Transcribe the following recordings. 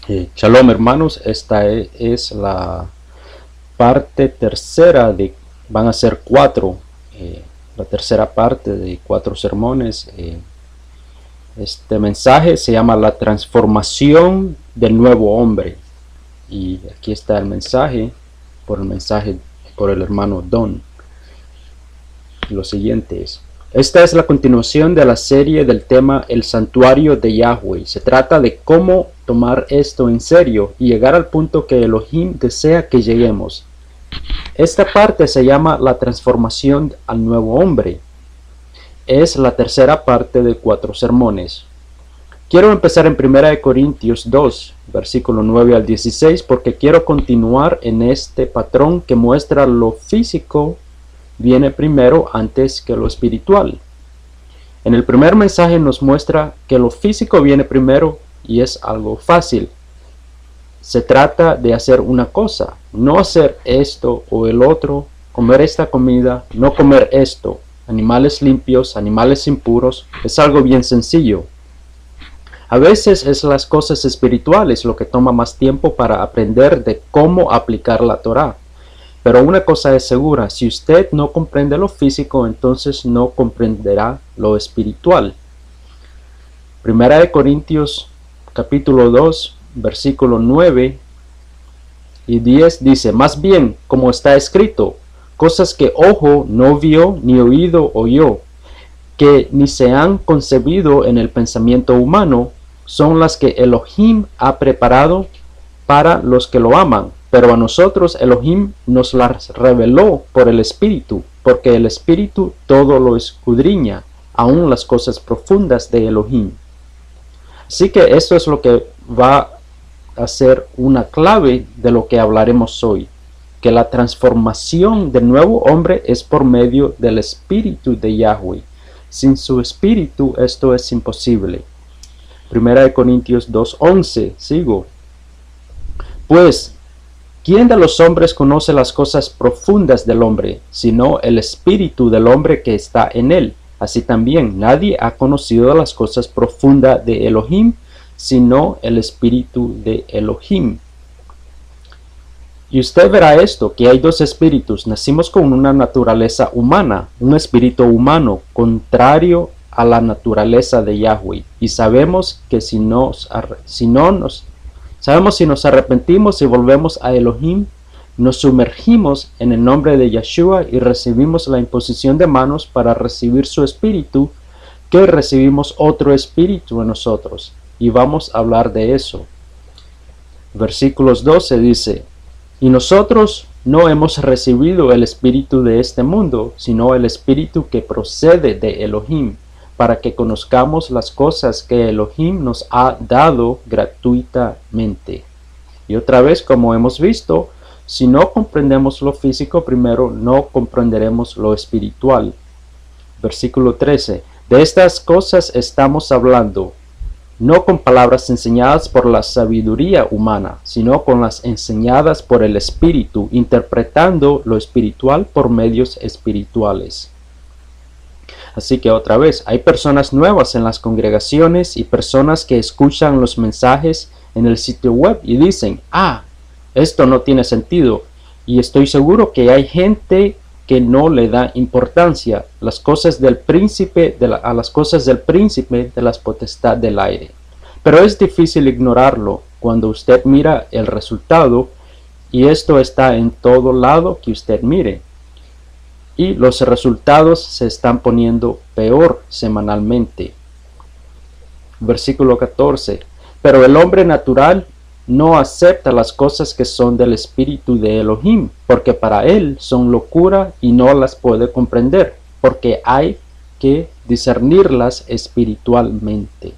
Shalom hermanos, esta es la parte tercera van a ser cuatro, la tercera parte de 4 sermones. Este mensaje se llama la transformación del nuevo hombre, y aquí está el mensaje por el hermano Don. Lo siguiente es: esta es la continuación de la serie del tema El Santuario de Yahweh. Se trata de cómo tomar esto en serio y llegar al punto que Elohim desea que lleguemos. Esta parte se llama la transformación al nuevo hombre. Es la tercera parte de 4 sermones. Quiero empezar en 1 Corintios 2, versículo 9 al 16, porque quiero continuar en este patrón que muestra lo físico viene primero antes que lo espiritual. En el primer mensaje nos muestra que lo físico viene primero y es algo fácil. Se trata de hacer una cosa, no hacer esto o el otro, comer esta comida, no comer esto, animales limpios, animales impuros, es algo bien sencillo. A veces es las cosas espirituales lo que toma más tiempo para aprender de cómo aplicar la Torá. Pero una cosa es segura: si usted no comprende lo físico, entonces no comprenderá lo espiritual. 1 Corintios capítulo 2, versículo 9 y 10 dice: más bien, como está escrito, cosas que ojo no vio ni oído oyó, que ni se han concebido en el pensamiento humano, son las que Elohim ha preparado para los que lo aman. Pero a nosotros Elohim nos las reveló por el Espíritu, porque el Espíritu todo lo escudriña, aun las cosas profundas de Elohim. Así que esto es lo que va a ser una clave de lo que hablaremos hoy, que la transformación del nuevo hombre es por medio del Espíritu de Yahweh. Sin su Espíritu esto es imposible. 1 Corintios 2:11, sigo. Pues, ¿quién de los hombres conoce las cosas profundas del hombre, sino el espíritu del hombre que está en él? Así también nadie ha conocido las cosas profundas de Elohim, sino el espíritu de Elohim. Y usted verá esto, que hay 2 espíritus. Nacimos con una naturaleza humana, un espíritu humano, contrario a la naturaleza de Yahweh. Y sabemos que si nos arrepentimos y volvemos a Elohim, nos sumergimos en el nombre de Yeshua y recibimos la imposición de manos para recibir su espíritu, que recibimos otro espíritu en nosotros. Y vamos a hablar de eso. Versículos 12 dice: y nosotros no hemos recibido el espíritu de este mundo, sino el espíritu que procede de Elohim, para que conozcamos las cosas que Elohim nos ha dado gratuitamente. Y otra vez, como hemos visto, si no comprendemos lo físico primero, no comprenderemos lo espiritual. Versículo 13. De estas cosas estamos hablando, no con palabras enseñadas por la sabiduría humana, sino con las enseñadas por el Espíritu, interpretando lo espiritual por medios espirituales. Así que otra vez, hay personas nuevas en las congregaciones y personas que escuchan los mensajes en el sitio web y dicen: esto no tiene sentido. Y estoy seguro que hay gente que no le da importancia a las cosas del príncipe de las potestades del aire. Pero es difícil ignorarlo cuando usted mira el resultado, y esto está en todo lado que usted mire. Y los resultados se están poniendo peor semanalmente. Versículo 14. Pero el hombre natural no acepta las cosas que son del espíritu de Elohim, porque para él son locura y no las puede comprender, porque hay que discernirlas espiritualmente.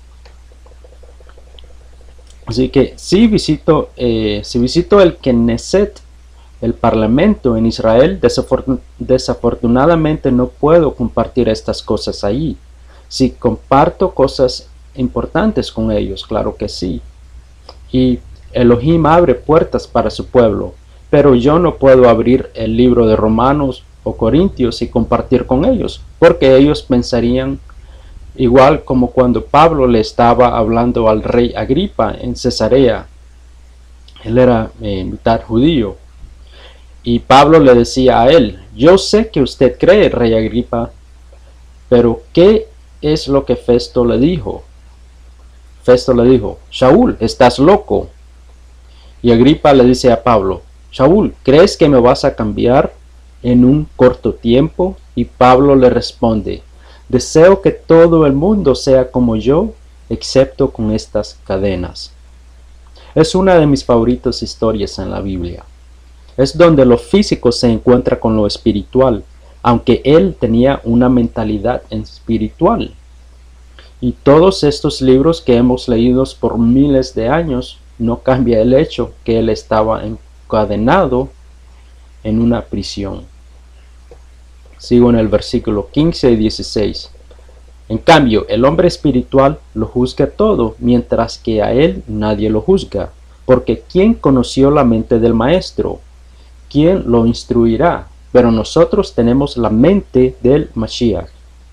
Así que si visito el Knesset, el parlamento en Israel, desafortunadamente no puedo compartir estas cosas allí. Si comparto cosas importantes con ellos, claro que sí. Y Elohim abre puertas para su pueblo, pero yo no puedo abrir el libro de Romanos o Corintios y compartir con ellos, porque ellos pensarían igual como cuando Pablo le estaba hablando al rey Agripa en Cesarea. Él era mitad judío, y Pablo le decía a él: yo sé que usted cree, rey Agripa, pero ¿qué es lo que Festo le dijo? Festo le dijo: Saúl, estás loco. Y Agripa le dice a Pablo: Saúl, ¿crees que me vas a cambiar en un corto tiempo? Y Pablo le responde: deseo que todo el mundo sea como yo, excepto con estas cadenas. Es una de mis favoritas historias en la Biblia. Es donde lo físico se encuentra con lo espiritual, aunque él tenía una mentalidad espiritual. Y todos estos libros que hemos leído por miles de años no cambia el hecho que él estaba encadenado en una prisión. Sigo en el versículo 15 y 16. En cambio, el hombre espiritual lo juzga todo, mientras que a él nadie lo juzga. Porque ¿quién conoció la mente del maestro? ¿Quién lo instruirá? Pero nosotros tenemos la mente del Mashiach.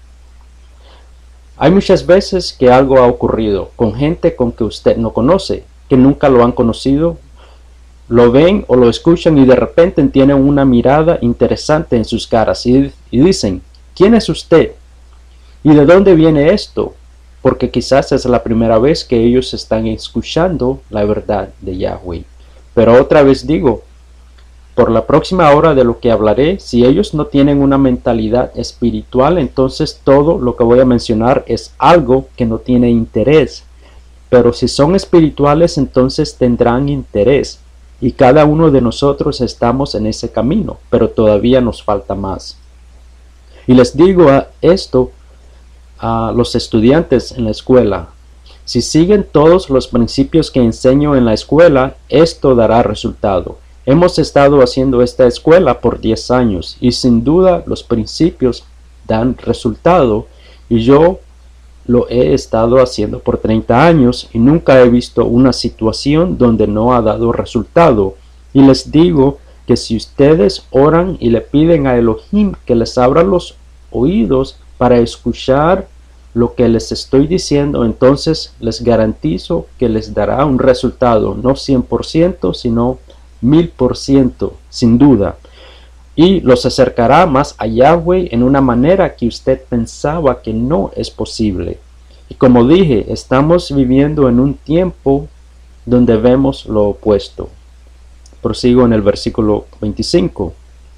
Hay muchas veces que algo ha ocurrido con gente con que usted no conoce, que nunca lo han conocido, lo ven o lo escuchan y de repente tienen una mirada interesante en sus caras y dicen: ¿quién es usted? ¿Y de dónde viene esto? Porque quizás es la primera vez que ellos están escuchando la verdad de Yahweh. Pero otra vez digo, por la próxima hora de lo que hablaré, si ellos no tienen una mentalidad espiritual, entonces todo lo que voy a mencionar es algo que no tiene interés. Pero si son espirituales, entonces tendrán interés. Y cada uno de nosotros estamos en ese camino, pero todavía nos falta más. Y les digo esto a los estudiantes en la escuela: si siguen todos los principios que enseño en la escuela, esto dará resultado. Hemos estado haciendo esta escuela por 10 años y sin duda los principios dan resultado, y yo lo he estado haciendo por 30 años y nunca he visto una situación donde no ha dado resultado. Y les digo que si ustedes oran y le piden a Elohim que les abra los oídos para escuchar lo que les estoy diciendo, entonces les garantizo que les dará un resultado, no 100%, sino 1000%, sin duda. Y los acercará más a Yahweh en una manera que usted pensaba que no es posible. Y como dije, estamos viviendo en un tiempo donde vemos lo opuesto. Prosigo en el versículo 25.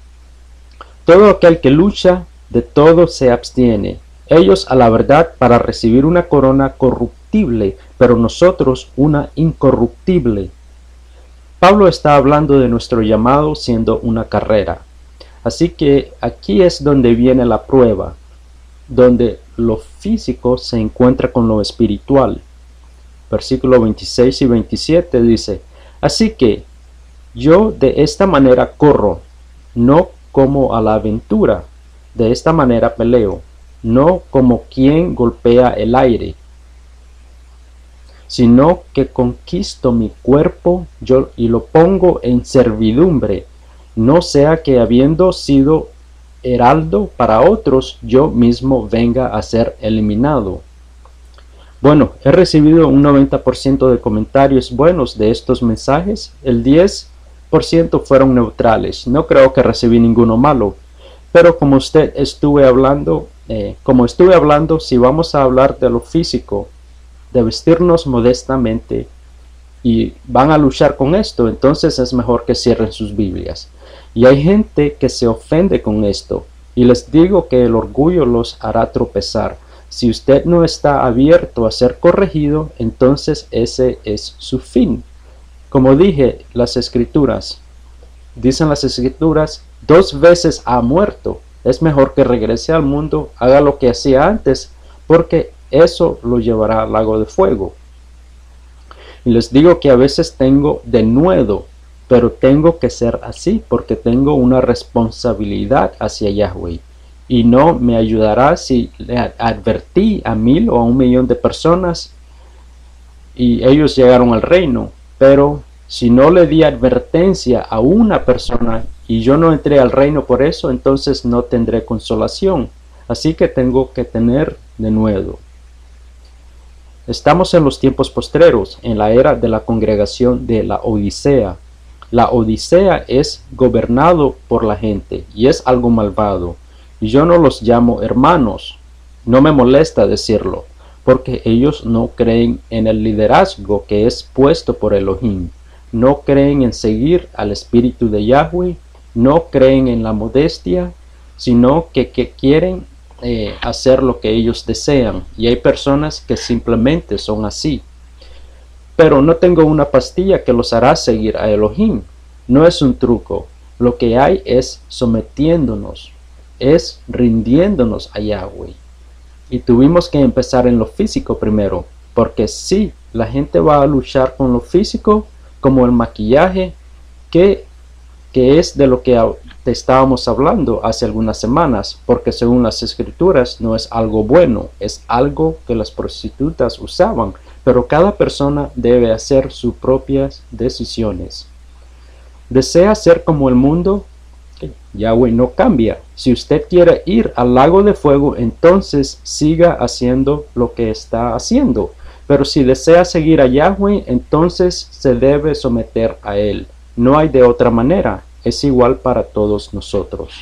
Todo aquel que lucha, de todo se abstiene. Ellos a la verdad para recibir una corona corruptible, pero nosotros una incorruptible. Pablo está hablando de nuestro llamado siendo una carrera. Así que aquí es donde viene la prueba, donde lo físico se encuentra con lo espiritual. Versículo 26 y 27 dice: así que yo de esta manera corro, no como a la aventura, de esta manera peleo, no como quien golpea el aire, sino que conquisto mi cuerpo yo y lo pongo en servidumbre, no sea que habiendo sido heraldo para otros, yo mismo venga a ser eliminado. Bueno, he recibido un 90% de comentarios buenos de estos mensajes, el 10% fueron neutrales, no creo que recibí ninguno malo, pero como estuve hablando, si vamos a hablar de lo físico, de vestirnos modestamente, y van a luchar con esto, entonces es mejor que cierren sus Biblias. Y hay gente que se ofende con esto, y les digo que el orgullo los hará tropezar. Si usted no está abierto a ser corregido, entonces ese es su fin. Como dije, dicen las escrituras, 2 veces ha muerto. Es mejor que regrese al mundo, haga lo que hacía antes, porque eso lo llevará al lago de fuego. Y les digo que a veces tengo denuedo, pero tengo que ser así porque tengo una responsabilidad hacia Yahweh. Y no me ayudará si le advertí a 1000 o a 1.000.000 de personas y ellos llegaron al reino. Pero si no le di advertencia a una persona y yo no entré al reino por eso, entonces no tendré consolación. Así que tengo que tener denuedo. Estamos en los tiempos postreros, en la era de la congregación de la Odisea. La Odisea es gobernado por la gente y es algo malvado. Y yo no los llamo hermanos, no me molesta decirlo, porque ellos no creen en el liderazgo que es puesto por Elohim, no creen en seguir al espíritu de Yahweh, no creen en la modestia, sino que quieren hacer lo que ellos desean, y hay personas que simplemente son así. Pero no tengo una pastilla que los hará seguir a Elohim, no es un truco, lo que hay es sometiéndonos, es rindiéndonos a Yahweh. Y tuvimos que empezar en lo físico primero, porque si la gente va a luchar con lo físico, como el maquillaje, que es de lo que te estábamos hablando hace algunas semanas, porque según las escrituras no es algo bueno, es algo que las prostitutas usaban, pero cada persona debe hacer sus propias decisiones. ¿Desea ser como el mundo? Yahweh no cambia. Si usted quiere ir al lago de fuego, entonces siga haciendo lo que está haciendo. Pero si desea seguir a Yahweh, entonces se debe someter a Él. No hay de otra manera. Es igual para todos nosotros.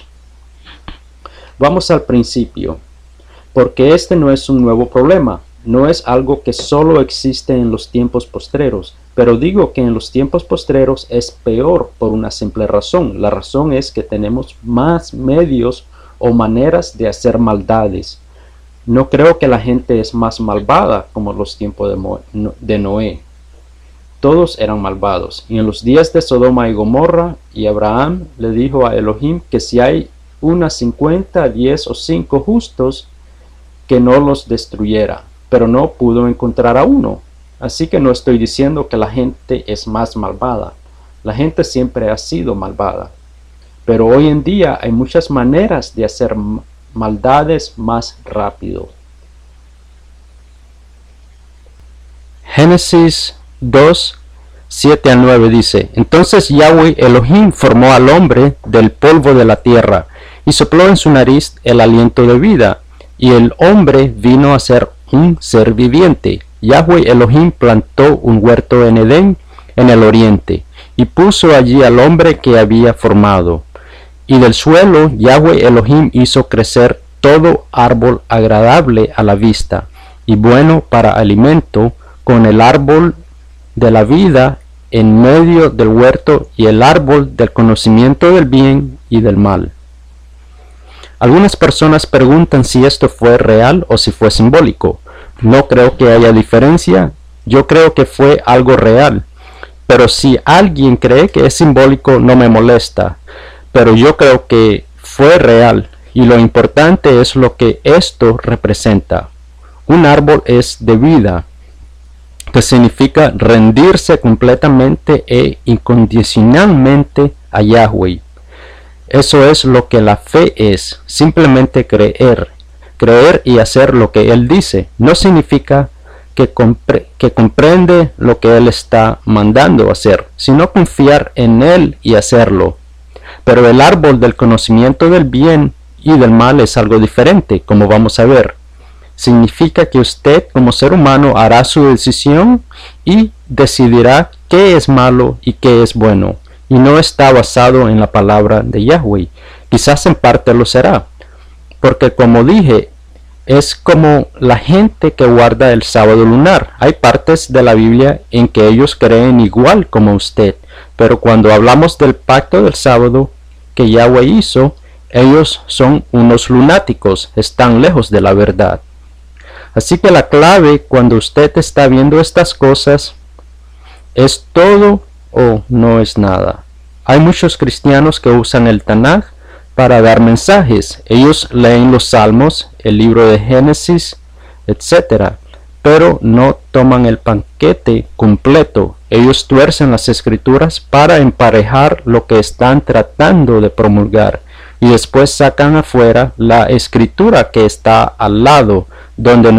Vamos al principio, porque este no es un nuevo problema. No es algo que solo existe en los tiempos postreros, pero digo que en los tiempos postreros es peor por una simple razón. La razón es que tenemos más medios o maneras de hacer maldades. No creo que la gente es más malvada como en los tiempos de Noé. Todos eran malvados, y en los días de Sodoma y Gomorra, y Abraham le dijo a Elohim que si hay unas 50, 10 o 5 justos, que no los destruyera, pero no pudo encontrar a uno. Así que no estoy diciendo que la gente es más malvada. La gente siempre ha sido malvada. Pero hoy en día hay muchas maneras de hacer maldades más rápido. Génesis 2, 7 al 9 dice: Entonces Yahweh Elohim formó al hombre del polvo de la tierra, y sopló en su nariz el aliento de vida, y el hombre vino a ser un ser viviente. Yahweh Elohim plantó un huerto en Edén, en el oriente, y puso allí al hombre que había formado. Y del suelo Yahweh Elohim hizo crecer todo árbol agradable a la vista, y bueno para alimento, con el árbol de la vida en medio del huerto y el árbol del conocimiento del bien y del mal. Algunas personas preguntan si esto fue real o si fue simbólico. No creo que haya diferencia, yo creo que fue algo real. Pero si alguien cree que es simbólico, no me molesta. Pero yo creo que fue real, y lo importante es lo que esto representa. Un árbol es de vida, que significa rendirse completamente e incondicionalmente a Yahweh. Eso es lo que la fe es, simplemente creer y hacer lo que Él dice. No significa que comprende lo que Él está mandando hacer, sino confiar en Él y hacerlo. Pero el árbol del conocimiento del bien y del mal es algo diferente, como vamos a ver. Significa que usted como ser humano hará su decisión y decidirá qué es malo y qué es bueno, y no está basado en la palabra de Yahweh. Quizás en parte lo será, porque como dije, es como la gente que guarda el sábado lunar. Hay partes de la Biblia en que ellos creen igual como usted, pero cuando hablamos del pacto del sábado que Yahweh hizo, ellos son unos lunáticos, están lejos de la verdad. Así que la clave cuando usted está viendo estas cosas es todo o no es nada. Hay muchos cristianos que usan el Tanaj para dar mensajes. Ellos leen los Salmos, el libro de Génesis, etc. Pero no toman el paquete completo. Ellos tuercen las escrituras para emparejar lo que están tratando de promulgar. Y después sacan afuera la escritura que está al lado, donde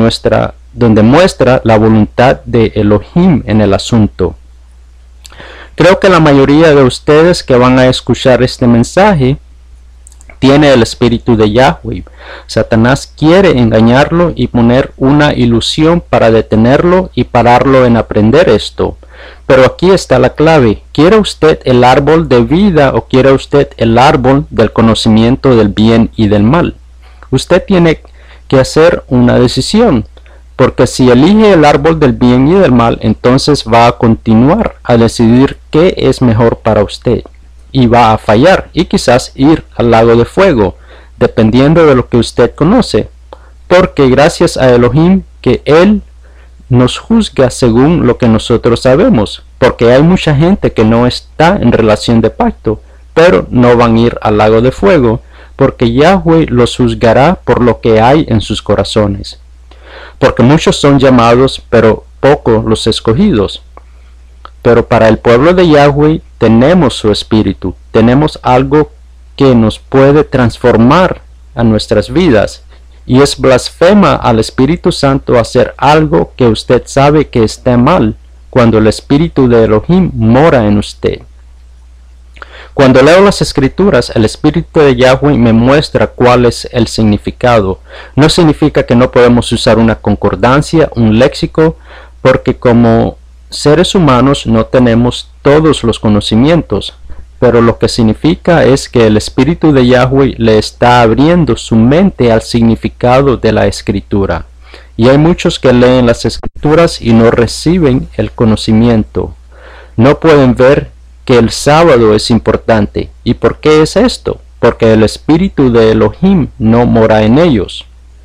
muestra la voluntad de Elohim en el asunto. Creo que la mayoría de ustedes que van a escuchar este mensaje tiene el espíritu de Yahweh. Satanás quiere engañarlo y poner una ilusión para detenerlo y pararlo en aprender esto. Pero aquí está la clave. ¿Quiere usted el árbol de vida o quiere usted el árbol del conocimiento del bien y del mal? Usted tiene que hacer una decisión, porque si elige el árbol del bien y del mal, entonces va a continuar a decidir qué es mejor para usted, y va a fallar y quizás ir al lago de fuego, dependiendo de lo que usted conoce, porque gracias a Elohim que Él nos juzga según lo que nosotros sabemos, porque hay mucha gente que no está en relación de pacto, pero no van a ir al lago de fuego, porque Yahweh los juzgará por lo que hay en sus corazones. Porque muchos son llamados, pero pocos los escogidos. Pero para el pueblo de Yahweh tenemos su espíritu, tenemos algo que nos puede transformar a nuestras vidas. Y es blasfema al Espíritu Santo hacer algo que usted sabe que está mal, cuando el Espíritu de Elohim mora en usted. Cuando leo las Escrituras, el Espíritu de Yahweh me muestra cuál es el significado. No significa que no podemos usar una concordancia, un léxico, porque como seres humanos no tenemos todos los conocimientos, pero lo que significa es que el Espíritu de Yahweh le está abriendo su mente al significado de la Escritura. Y hay muchos que leen las Escrituras y no reciben el conocimiento. No pueden ver que el sábado es importante. ¿Y por qué es esto? Porque el Espíritu de Elohim no mora en ellos.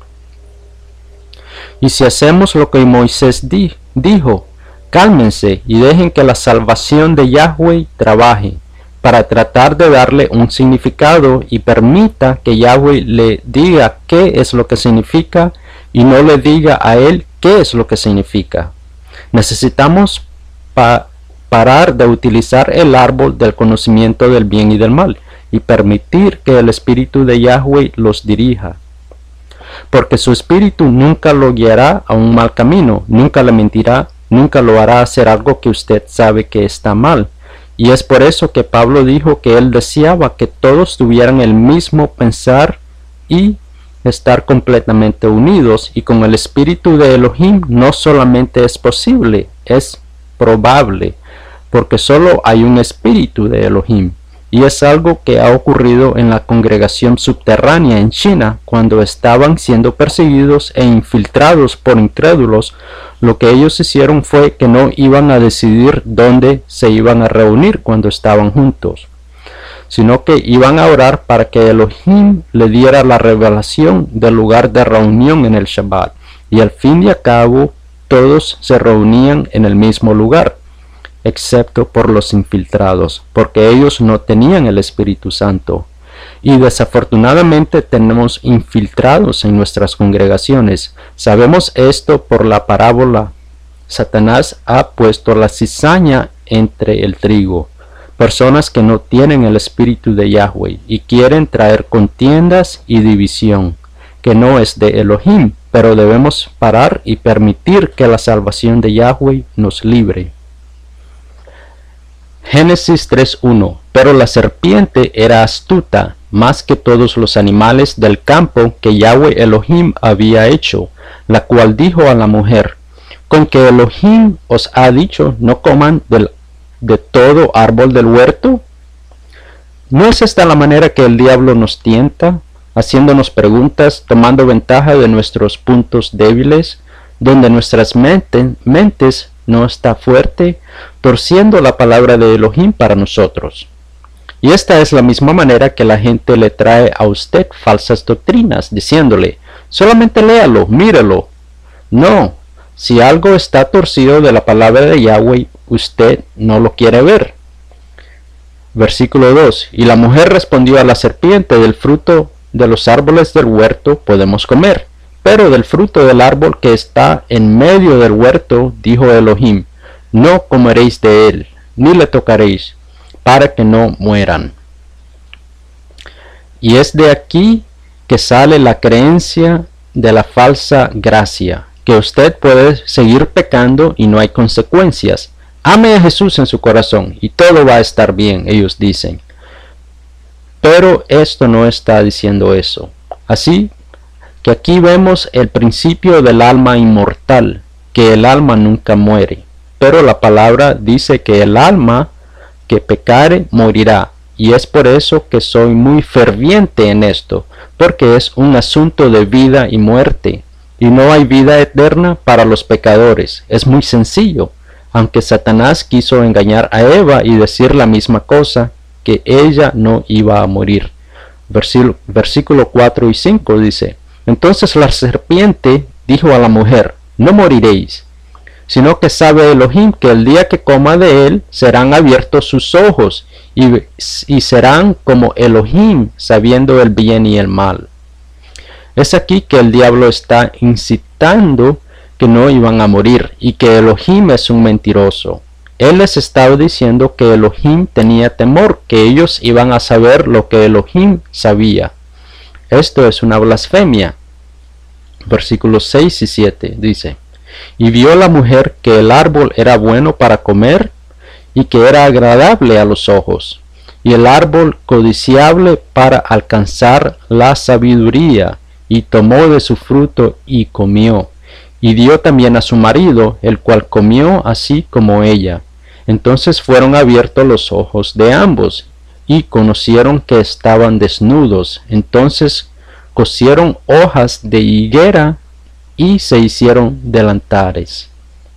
Y si hacemos lo que Moisés dijo, cálmense y dejen que la salvación de Yahweh trabaje, para tratar de darle un significado y permita que Yahweh le diga qué es lo que significa y no le diga a él qué es lo que significa. Necesitamos parar de utilizar el árbol del conocimiento del bien y del mal y permitir que el Espíritu de Yahweh los dirija. Porque su Espíritu nunca lo guiará a un mal camino, nunca le mentirá, nunca lo hará hacer algo que usted sabe que está mal. Y es por eso que Pablo dijo que él deseaba que todos tuvieran el mismo pensar y estar completamente unidos. Y con el Espíritu de Elohim no solamente es posible, es probable, porque solo hay un Espíritu de Elohim. Y es algo que ha ocurrido en la congregación subterránea en China, cuando estaban siendo perseguidos e infiltrados por incrédulos. Lo que ellos hicieron fue que no iban a decidir dónde se iban a reunir cuando estaban juntos, sino que iban a orar para que Elohim le diera la revelación del lugar de reunión en el Shabbat. Y al fin y al cabo, todos se reunían en el mismo lugar, excepto por los infiltrados, porque ellos no tenían el Espíritu Santo. Y desafortunadamente tenemos infiltrados en nuestras congregaciones. Sabemos esto por la parábola. Satanás ha puesto la cizaña entre el trigo. Personas que no tienen el Espíritu de Yahweh y quieren traer contiendas y división, que no es de Elohim, pero debemos parar y permitir que la salvación de Yahweh nos libre. Génesis 3:1. Pero la serpiente era astuta más que todos los animales del campo que Yahweh Elohim había hecho, la cual dijo a la mujer: ¿con que Elohim os ha dicho no coman de todo árbol del huerto? ¿No es esta la manera que el diablo nos tienta, haciéndonos preguntas, tomando ventaja de nuestros puntos débiles, donde nuestras mentes no está fuerte, torciendo la palabra de Elohim para nosotros? Y esta es la misma manera que la gente le trae a usted falsas doctrinas, diciéndole: solamente léalo, míralo. No, si algo está torcido de la palabra de Yahweh, usted no lo quiere ver. Versículo 2. Y la mujer respondió a la serpiente: del fruto de los árboles del huerto podemos comer, pero del fruto del árbol que está en medio del huerto, dijo Elohim: no comeréis de él, ni le tocaréis, para que no mueran. Y es de aquí que sale la creencia de la falsa gracia, que usted puede seguir pecando y no hay consecuencias. Ame a Jesús en su corazón y todo va a estar bien, ellos dicen. Pero esto no está diciendo eso. Así que aquí vemos el principio del alma inmortal, que el alma nunca muere. Pero la palabra dice que el alma que pecare morirá. Y es por eso que soy muy ferviente en esto, porque es un asunto de vida y muerte. Y no hay vida eterna para los pecadores. Es muy sencillo. Aunque Satanás quiso engañar a Eva y decir la misma cosa, que ella no iba a morir. Versículo 4 y 5 dice: entonces la serpiente dijo a la mujer: no moriréis, sino que sabe Elohim que el día que coma de él serán abiertos sus ojos y serán como Elohim, sabiendo el bien y el mal. Es aquí que el diablo está incitando que no iban a morir y que Elohim es un mentiroso. Él les estaba diciendo que Elohim tenía temor, que ellos iban a saber lo que Elohim sabía. Esto es una blasfemia. Versículos 6 y 7 dice: y vio la mujer que el árbol era bueno para comer y que era agradable a los ojos, y el árbol codiciable para alcanzar la sabiduría, y tomó de su fruto y comió, y dio también a su marido, el cual comió así como ella. Entonces fueron abiertos los ojos de ambos, y conocieron que estaban desnudos. Entonces cosieron hojas de higuera y se hicieron delantares.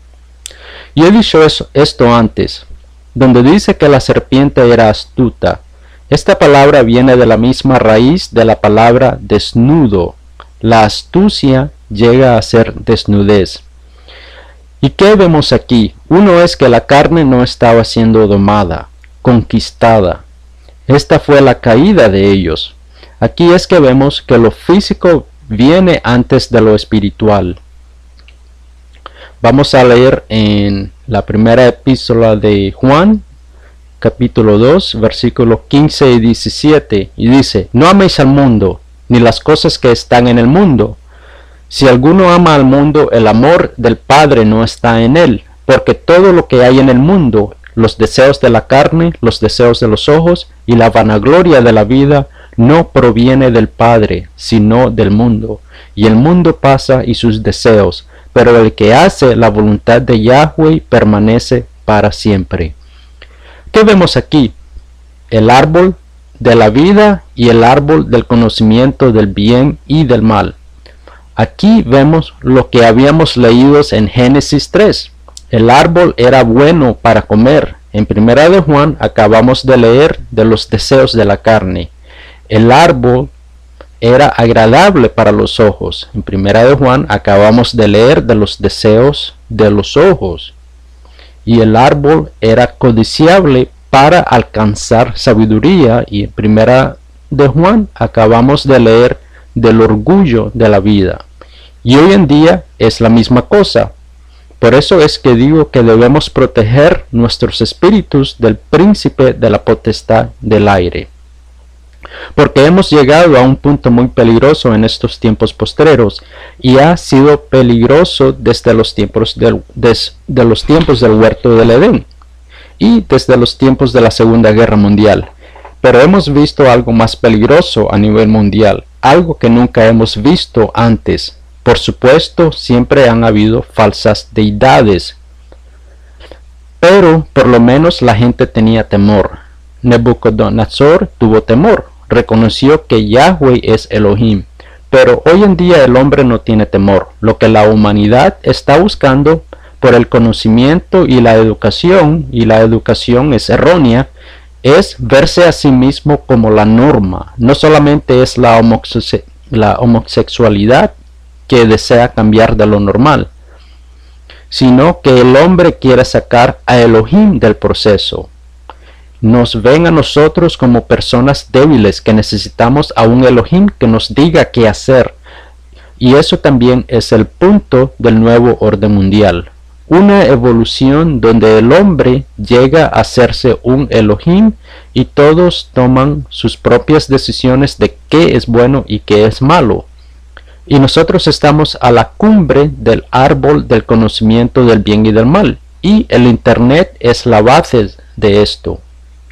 Y he dicho esto antes, donde dice que la serpiente era astuta. Esta palabra viene de la misma raíz de la palabra desnudo. La astucia llega a ser desnudez. ¿Y qué vemos aquí? Uno es que la carne no estaba siendo domada, conquistada. Esta fue la caída de ellos. Aquí es que vemos que lo físico viene antes de lo espiritual. Vamos a leer en la primera epístola de Juan, capítulo 2, versículos 15 y 17, y dice: no améis al mundo, ni las cosas que están en el mundo. Si alguno ama al mundo, el amor del Padre no está en él, porque todo lo que hay en el mundo, los deseos de la carne, los deseos de los ojos y la vanagloria de la vida, no proviene del Padre, sino del mundo. Y el mundo pasa y sus deseos, pero el que hace la voluntad de Yahweh permanece para siempre. ¿Qué vemos aquí? El árbol de la vida y el árbol del conocimiento del bien y del mal. Aquí vemos lo que habíamos leído en Génesis 3. El árbol era bueno para comer. En Primera de Juan acabamos de leer de los deseos de la carne. El árbol era agradable para los ojos. En Primera de Juan acabamos de leer de los deseos de los ojos. Y el árbol era codiciable para alcanzar sabiduría. Y en Primera de Juan acabamos de leer del orgullo de la vida. Y hoy en día es la misma cosa. Por eso es que digo que debemos proteger nuestros espíritus del príncipe de la potestad del aire. Porque hemos llegado a un punto muy peligroso en estos tiempos postreros, y ha sido peligroso desde los tiempos del huerto del Edén y desde los tiempos de la Segunda Guerra Mundial. Pero hemos visto algo más peligroso a nivel mundial, algo que nunca hemos visto antes. Por supuesto, siempre han habido falsas deidades, pero por lo menos la gente tenía temor. Nabucodonosor tuvo temor, reconoció que Yahweh es Elohim, pero hoy en día el hombre no tiene temor. Lo que la humanidad está buscando por el conocimiento y la educación es errónea, es verse a sí mismo como la norma. No solamente es la homosexualidad que desea cambiar de lo normal, sino que el hombre quiere sacar a Elohim del proceso. Nos ven a nosotros como personas débiles que necesitamos a un Elohim que nos diga qué hacer. Y eso también es el punto del nuevo orden mundial. Una evolución donde el hombre llega a hacerse un Elohim y todos toman sus propias decisiones de qué es bueno y qué es malo. Y nosotros estamos a la cumbre del árbol del conocimiento del bien y del mal. Y el Internet es la base de esto.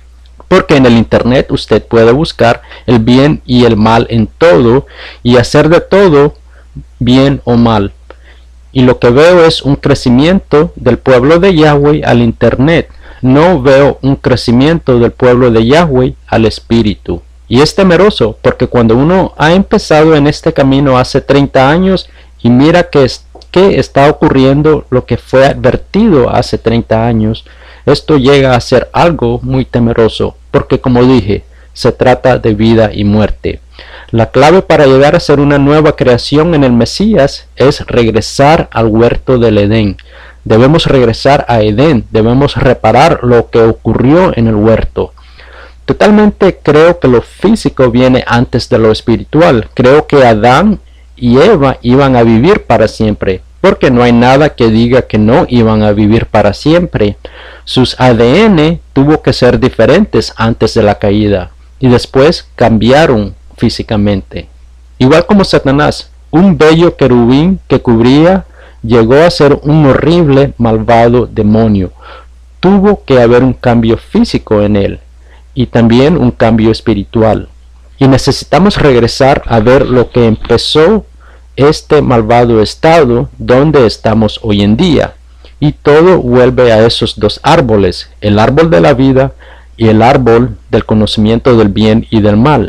Porque en el internet usted puede buscar el bien y el mal en todo y hacer de todo bien o mal. Y lo que veo es un crecimiento del pueblo de Yahweh al internet. No veo un crecimiento del pueblo de Yahweh al espíritu. Y es temeroso porque cuando uno ha empezado en este camino hace 30 años y mira que está ocurriendo lo que fue advertido hace 30 años, esto llega a ser algo muy temeroso, porque como dije, se trata de vida y muerte. La clave para llegar a ser una nueva creación en el Mesías es regresar al huerto del Edén. Debemos regresar a Edén, debemos reparar lo que ocurrió en el huerto. Totalmente creo que lo físico viene antes de lo espiritual. Creo que Adán y Eva iban a vivir para siempre, porque no hay nada que diga que no iban a vivir para siempre. Sus ADN tuvo que ser diferentes antes de la caída y después cambiaron físicamente. Igual como Satanás, un bello querubín que cubría llegó a ser un horrible, malvado demonio. Tuvo que haber un cambio físico en él y también un cambio espiritual. Y necesitamos regresar a ver lo que empezó este malvado estado donde estamos hoy en día. Y todo vuelve a esos dos árboles, el árbol de la vida y el árbol del conocimiento del bien y del mal.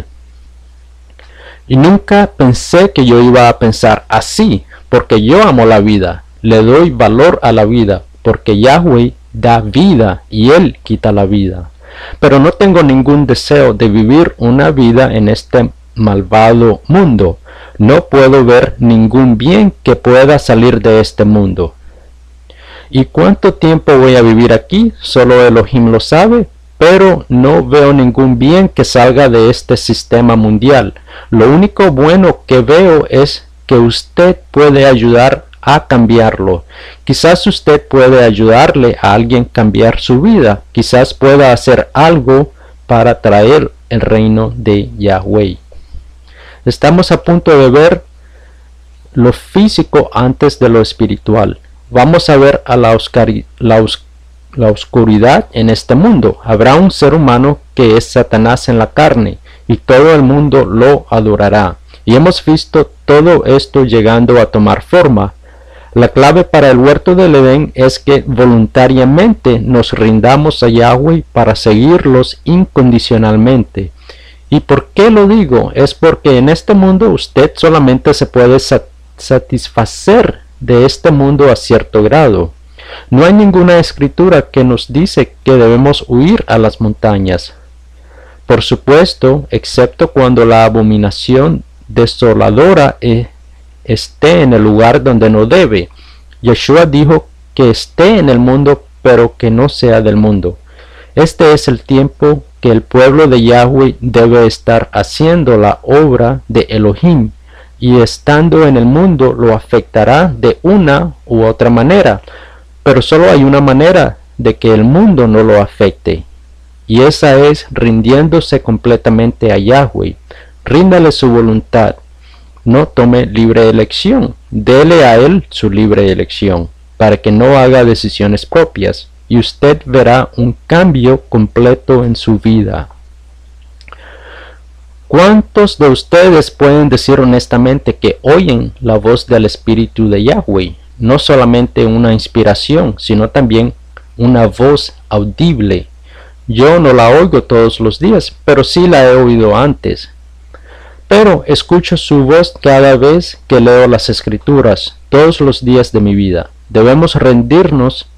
Y nunca pensé que yo iba a pensar así, porque yo amo la vida, le doy valor a la vida, porque Yahweh da vida y Él quita la vida. Pero no tengo ningún deseo de vivir una vida en este malvado mundo. No puedo ver ningún bien que pueda salir de este mundo. ¿Y cuánto tiempo voy a vivir aquí? Solo Elohim lo sabe, pero no veo ningún bien que salga de este sistema mundial. Lo único bueno que veo es que usted puede ayudar a cambiarlo. Quizás usted puede ayudarle a alguien a cambiar su vida. Quizás pueda hacer algo para traer el reino de Yahweh. Estamos a punto de ver lo físico antes de lo espiritual. Vamos a ver a la oscuridad en este mundo. Habrá un ser humano que es Satanás en la carne y todo el mundo lo adorará. Y hemos visto todo esto llegando a tomar forma. La clave para el huerto del Edén es que voluntariamente nos rindamos a Yahweh para seguirlos incondicionalmente. ¿Y por qué lo digo? Es porque en este mundo usted solamente se puede satisfacer de este mundo a cierto grado. No hay ninguna escritura que nos dice que debemos huir a las montañas. Por supuesto, excepto cuando la abominación desoladora esté en el lugar donde no debe. Yeshua dijo que esté en el mundo, pero que no sea del mundo. Este es el tiempo que el pueblo de Yahweh debe estar haciendo la obra de Elohim, y estando en el mundo lo afectará de una u otra manera, pero solo hay una manera de que el mundo no lo afecte, y esa es rindiéndose completamente a Yahweh. Ríndale su voluntad, no tome libre elección, dele a él su libre elección, para que no haga decisiones propias, y usted verá un cambio completo en su vida. ¿Cuántos de ustedes pueden decir honestamente que oyen la voz del Espíritu de Yahweh? No solamente una inspiración, sino también una voz audible. Yo no la oigo todos los días, pero sí la he oído antes. Pero escucho su voz cada vez que leo las Escrituras, todos los días de mi vida. Debemos rendirnos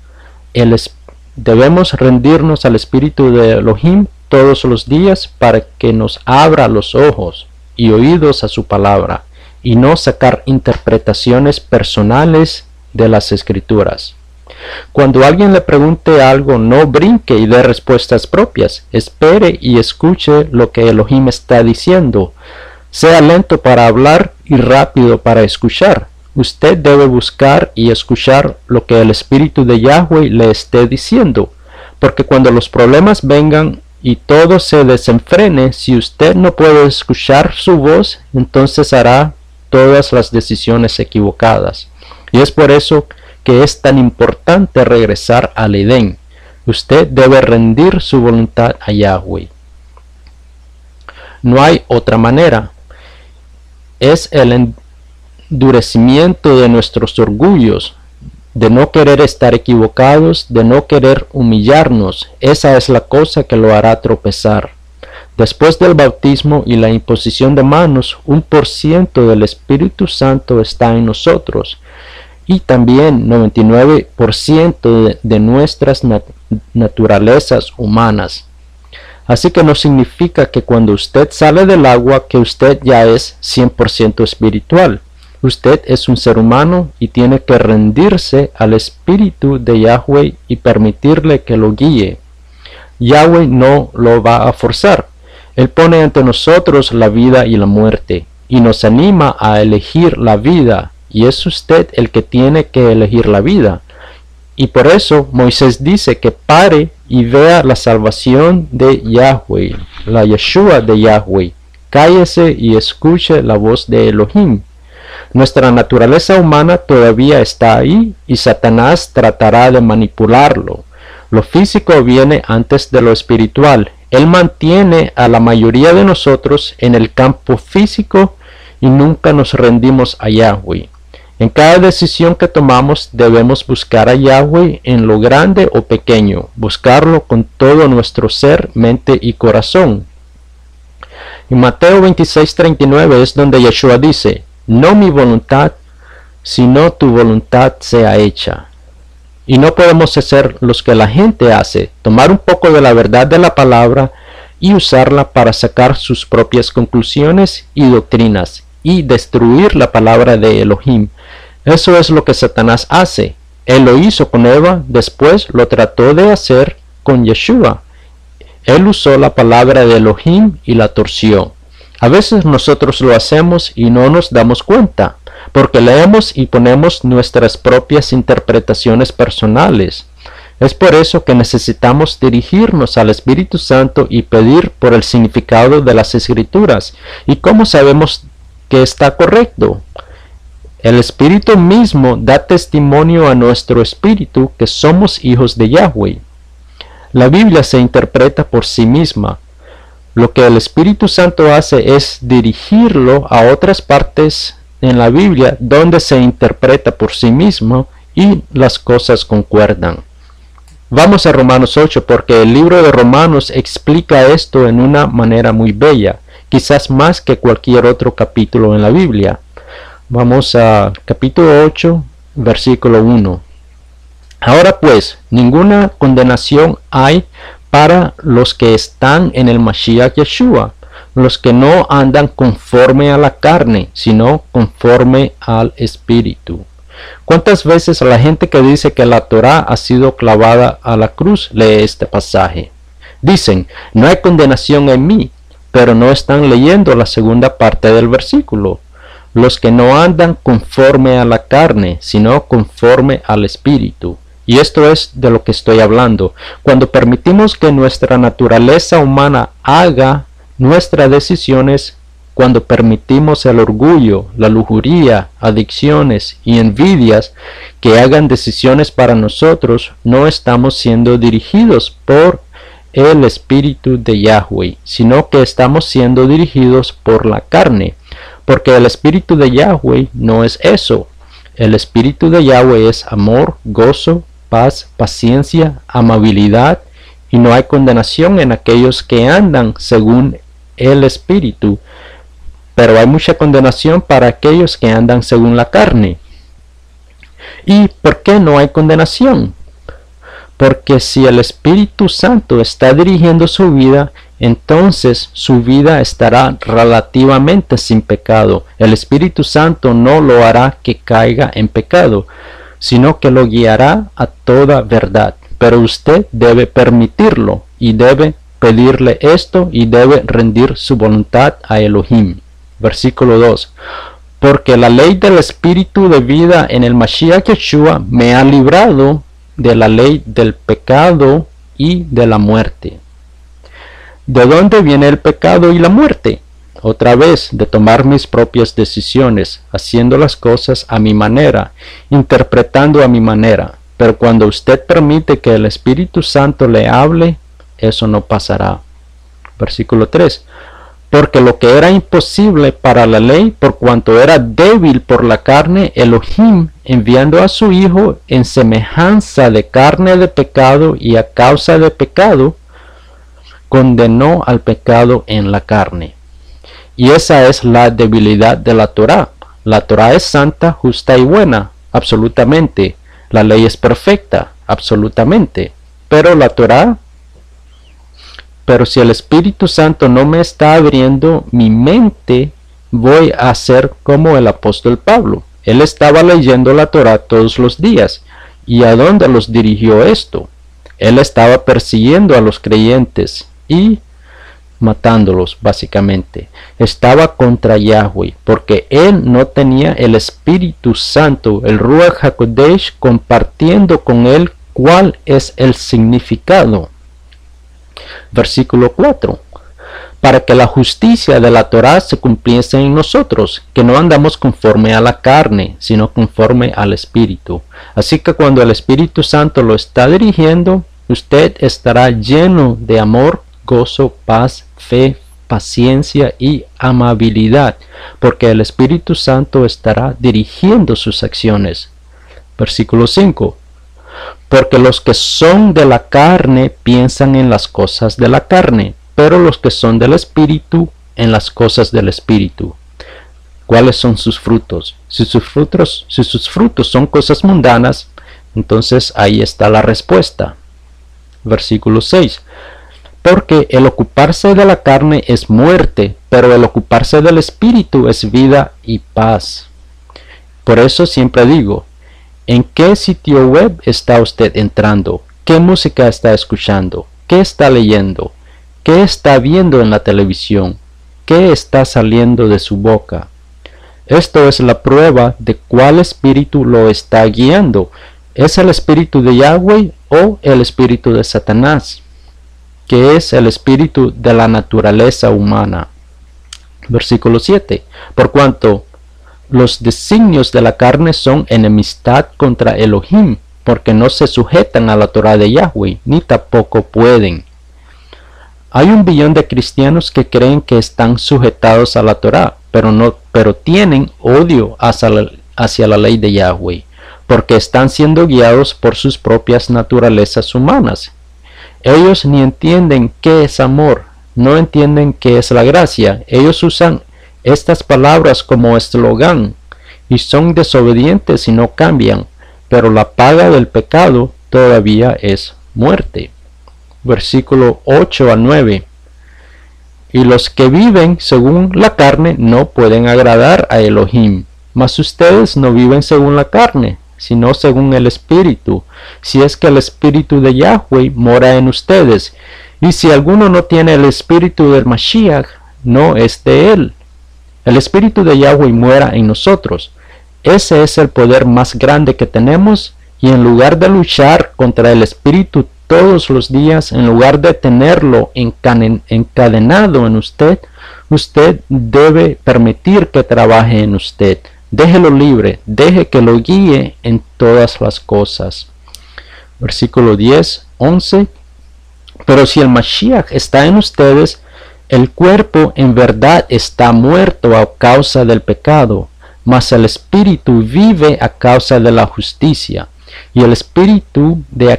al Espíritu de Elohim todos los días para que nos abra los ojos y oídos a su palabra y no sacar interpretaciones personales de las Escrituras. Cuando alguien le pregunte algo, no brinque y dé respuestas propias. Espere y escuche lo que Elohim está diciendo. Sea lento para hablar y rápido para escuchar. Usted debe buscar y escuchar lo que el Espíritu de Yahweh le esté diciendo, porque cuando los problemas vengan y todo se desenfrene, si usted no puede escuchar su voz, entonces hará todas las decisiones equivocadas. Y es por eso que es tan importante regresar al Edén. Usted debe rendir su voluntad a Yahweh. No hay otra manera. Es el endurecimiento de nuestros orgullos, de no querer estar equivocados, de no querer humillarnos. Esa es la cosa que lo hará tropezar. Después del bautismo y la imposición de manos, 1% del Espíritu Santo está en nosotros, y también 99% de nuestras naturalezas humanas. Así que no significa que cuando usted sale del agua que usted ya es 100% espiritual. Usted es un ser humano y tiene que rendirse al Espíritu de Yahweh y permitirle que lo guíe. Yahweh no lo va a forzar. Él pone ante nosotros la vida y la muerte, y nos anima a elegir la vida, y es usted el que tiene que elegir la vida. Y por eso Moisés dice que pare y vea la salvación de Yahweh, la Yeshua de Yahweh. Cállese y escuche la voz de Elohim. Nuestra naturaleza humana todavía está ahí y Satanás tratará de manipularlo. Lo físico viene antes de lo espiritual. Él mantiene a la mayoría de nosotros en el campo físico y nunca nos rendimos a Yahweh. En cada decisión que tomamos debemos buscar a Yahweh en lo grande o pequeño, buscarlo con todo nuestro ser, mente y corazón. En Mateo 26:39 es donde Yeshua dice: no mi voluntad, sino tu voluntad sea hecha. Y no podemos hacer lo que la gente hace, tomar un poco de la verdad de la palabra y usarla para sacar sus propias conclusiones y doctrinas y destruir la palabra de Elohim. Eso es lo que Satanás hace. Él lo hizo con Eva, después lo trató de hacer con Yeshua. Él usó la palabra de Elohim y la torció. A veces nosotros lo hacemos y no nos damos cuenta, porque leemos y ponemos nuestras propias interpretaciones personales. Es por eso que necesitamos dirigirnos al Espíritu Santo y pedir por el significado de las Escrituras. ¿Y cómo sabemos que está correcto? El Espíritu mismo da testimonio a nuestro espíritu que somos hijos de Yahweh. La Biblia se interpreta por sí misma. Lo que el Espíritu Santo hace es dirigirlo a otras partes en la Biblia donde se interpreta por sí mismo y las cosas concuerdan. Vamos a Romanos 8 porque el libro de Romanos explica esto en una manera muy bella, quizás más que cualquier otro capítulo en la Biblia. Vamos a capítulo 8, versículo 1. Ahora pues, ninguna condenación hay para los que están en el Mashiach Yeshua, los que no andan conforme a la carne, sino conforme al Espíritu. ¿Cuántas veces la gente que dice que la Torá ha sido clavada a la cruz lee este pasaje? Dicen, no hay condenación en mí, pero no están leyendo la segunda parte del versículo. Los que no andan conforme a la carne, sino conforme al Espíritu. Y esto es de lo que estoy hablando. Cuando permitimos que nuestra naturaleza humana haga nuestras decisiones, cuando permitimos el orgullo, la lujuria, adicciones y envidias que hagan decisiones para nosotros, no estamos siendo dirigidos por el Espíritu de Yahweh, sino que estamos siendo dirigidos por la carne. Porque el Espíritu de Yahweh no es eso. El Espíritu de Yahweh es amor, gozo, paz, paciencia, amabilidad, y no hay condenación en aquellos que andan según el Espíritu, pero hay mucha condenación para aquellos que andan según la carne. ¿Y por qué no hay condenación? Porque si el Espíritu Santo está dirigiendo su vida, entonces su vida estará relativamente sin pecado. El Espíritu Santo no lo hará que caiga en pecado, sino que lo guiará a toda verdad. Pero usted debe permitirlo y debe pedirle esto y debe rendir su voluntad a Elohim. Versículo 2. Porque la ley del Espíritu de vida en el Mashiach Yeshua me ha librado de la ley del pecado y de la muerte. ¿De dónde viene el pecado y la muerte? Otra vez, de tomar mis propias decisiones, haciendo las cosas a mi manera, interpretando a mi manera. pero cuando usted permite que el Espíritu Santo le hable, eso no pasará. Versículo 3. Porque lo que era imposible para la ley, por cuanto era débil por la carne, Elohim, enviando a su Hijo en semejanza de carne de pecado y a causa de pecado, condenó al pecado en la carne. Y esa es la debilidad de la Torá. La Torá es santa, justa y buena, absolutamente. La ley es perfecta, absolutamente. Pero si el Espíritu Santo no me está abriendo mi mente, voy a ser como el apóstol Pablo. Él estaba leyendo la Torá todos los días. ¿Y a dónde los dirigió esto? Él estaba persiguiendo a los creyentes y matándolos, básicamente. Estaba contra Yahweh, porque él no tenía el Espíritu Santo, el Ruach HaKodesh, compartiendo con él cuál es el significado. Versículo 4. Para que la justicia de la Torá se cumpliese en nosotros, que no andamos conforme a la carne, sino conforme al Espíritu. Así que cuando el Espíritu Santo lo está dirigiendo, usted estará lleno de amor, gozo, paz, fe, paciencia y amabilidad, porque el Espíritu Santo estará dirigiendo sus acciones. Versículo 5. Porque los que son de la carne piensan en las cosas de la carne, pero los que son del Espíritu en las cosas del Espíritu. ¿Cuáles son sus frutos? Si sus frutos son cosas mundanas, entonces ahí está la respuesta. Versículo 6. Porque el ocuparse de la carne es muerte, pero el ocuparse del Espíritu es vida y paz. Por eso siempre digo, ¿en qué sitio web está usted entrando? ¿Qué música está escuchando? ¿Qué está leyendo? ¿Qué está viendo en la televisión? ¿Qué está saliendo de su boca? Esto es la prueba de cuál espíritu lo está guiando. ¿Es el espíritu de Yahweh o el espíritu de Satanás, que es el espíritu de la naturaleza humana? Versículo 7. Por cuanto los designios de la carne son enemistad contra Elohim, porque no se sujetan a la Torá de Yahweh, ni tampoco pueden. Hay 1 billón de cristianos que creen que están sujetados a la Torá, pero tienen odio hacia la ley de Yahweh, porque están siendo guiados por sus propias naturalezas humanas. Ellos ni entienden qué es amor, no entienden qué es la gracia. Ellos usan estas palabras como eslogan y son desobedientes y no cambian, pero la paga del pecado todavía es muerte. Versículo 8 a 9. Y los que viven según la carne no pueden agradar a Elohim, mas ustedes no viven según la carne, sino según el Espíritu, si es que el Espíritu de Yahweh mora en ustedes. Y si alguno no tiene el Espíritu del Mashiach, no es de él. El Espíritu de Yahweh mora en nosotros. Ese es el poder más grande que tenemos, y en lugar de luchar contra el Espíritu todos los días, en lugar de tenerlo encadenado en usted, usted debe permitir que trabaje en usted. Déjelo libre, deje que lo guíe en todas las cosas. Versículo 10, 11. Pero si el Mashiach está en ustedes, el cuerpo en verdad está muerto a causa del pecado, mas el espíritu vive a causa de la justicia. Y si el espíritu de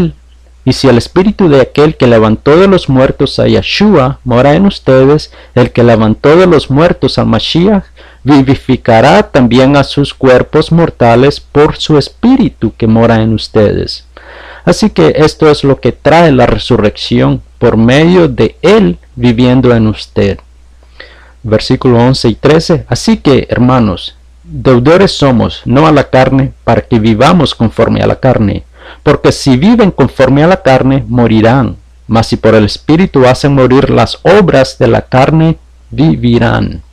aquel que levantó de los muertos a Yeshua mora en ustedes, el que levantó de los muertos al Mashiach vivificará también a sus cuerpos mortales por su espíritu que mora en ustedes. Así que esto es lo que trae la resurrección por medio de él viviendo en usted. Versículo 11 y 13. Así que, hermanos, deudores somos, no a la carne, para que vivamos conforme a la carne. Porque si viven conforme a la carne, morirán. Mas si por el Espíritu hacen morir las obras de la carne, vivirán.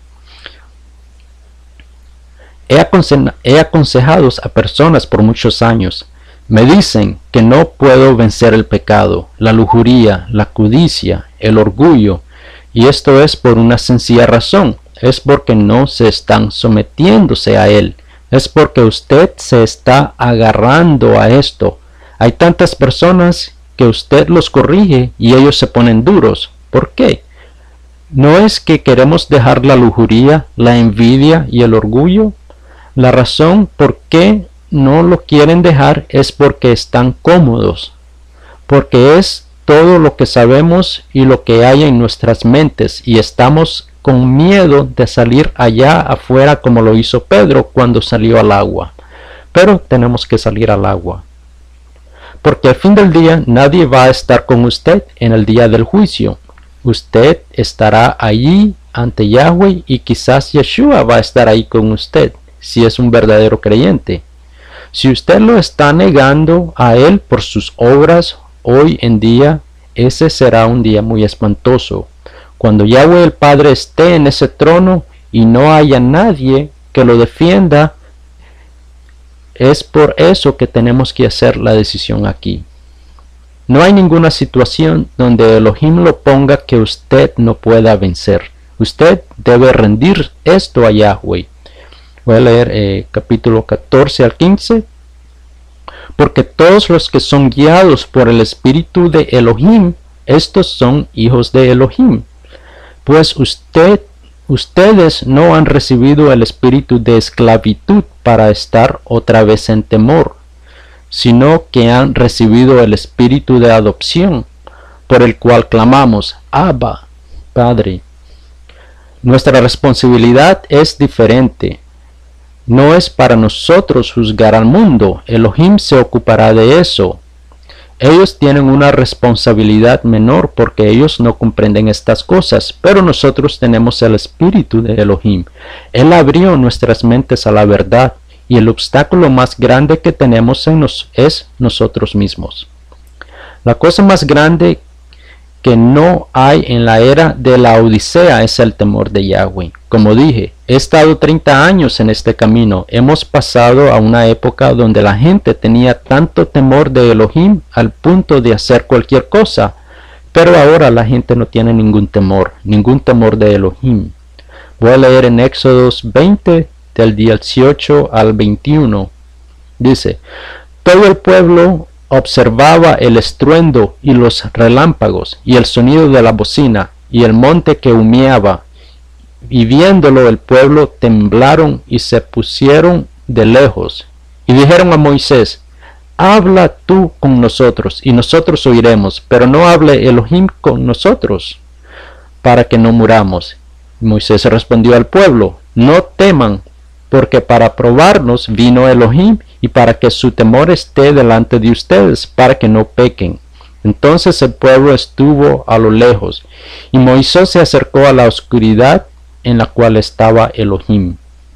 He aconsejado a personas por muchos años. Me dicen que no puedo vencer el pecado, la lujuria, la codicia, el orgullo. Y esto es por una sencilla razón. Es porque no se están sometiéndose a él. Es porque usted se está agarrando a esto. Hay tantas personas que usted los corrige y ellos se ponen duros. ¿Por qué? ¿No es que queremos dejar la lujuria, la envidia y el orgullo? La razón por qué no lo quieren dejar es porque están cómodos, porque es todo lo que sabemos y lo que hay en nuestras mentes, y estamos con miedo de salir allá afuera como lo hizo Pedro cuando salió al agua. Pero tenemos que salir al agua, porque al fin del día nadie va a estar con usted en el día del juicio. Usted estará allí ante Yahweh, y quizás Yeshua va a estar ahí con usted, si es un verdadero creyente. Si usted lo está negando a él por sus obras hoy en día, ese será un día muy espantoso, cuando Yahweh el Padre esté en ese trono y no haya nadie que lo defienda. Es por eso que tenemos que hacer la decisión aquí. No hay ninguna situación donde Elohim lo ponga que usted no pueda vencer. Usted debe rendir esto a Yahweh. Voy a leer capítulo 14 al 15. Porque todos los que son guiados por el Espíritu de Elohim, estos son hijos de Elohim. Pues ustedes no han recibido el espíritu de esclavitud para estar otra vez en temor, sino que han recibido el espíritu de adopción, por el cual clamamos, Abba, Padre. Nuestra responsabilidad es diferente. No es para nosotros juzgar al mundo. Elohim se ocupará de eso. Ellos tienen una responsabilidad menor porque ellos no comprenden estas cosas, pero nosotros tenemos el espíritu de Elohim. Él abrió nuestras mentes a la verdad, y el obstáculo más grande que tenemos es nosotros mismos. La cosa más grande que no hay en la era de la Odisea es el temor de Yahweh. Como dije, he estado 30 años en este camino. Hemos pasado a una época donde la gente tenía tanto temor de Elohim al punto de hacer cualquier cosa, pero ahora la gente no tiene ningún temor de Elohim. Voy a leer en Éxodos 20 del 18 al 21. Dice, todo el pueblo observaba el estruendo y los relámpagos y el sonido de la bocina y el monte que humeaba, y viéndolo el pueblo temblaron y se pusieron de lejos, y dijeron a Moisés, habla tú con nosotros y nosotros oiremos, pero no hable Elohim con nosotros para que no muramos. Y Moisés respondió al pueblo, no teman, porque para probarnos vino Elohim y para que su temor esté delante de ustedes, para que no pequen. Entonces el pueblo estuvo a lo lejos, y Moisés se acercó a la oscuridad en la cual estaba Elohim.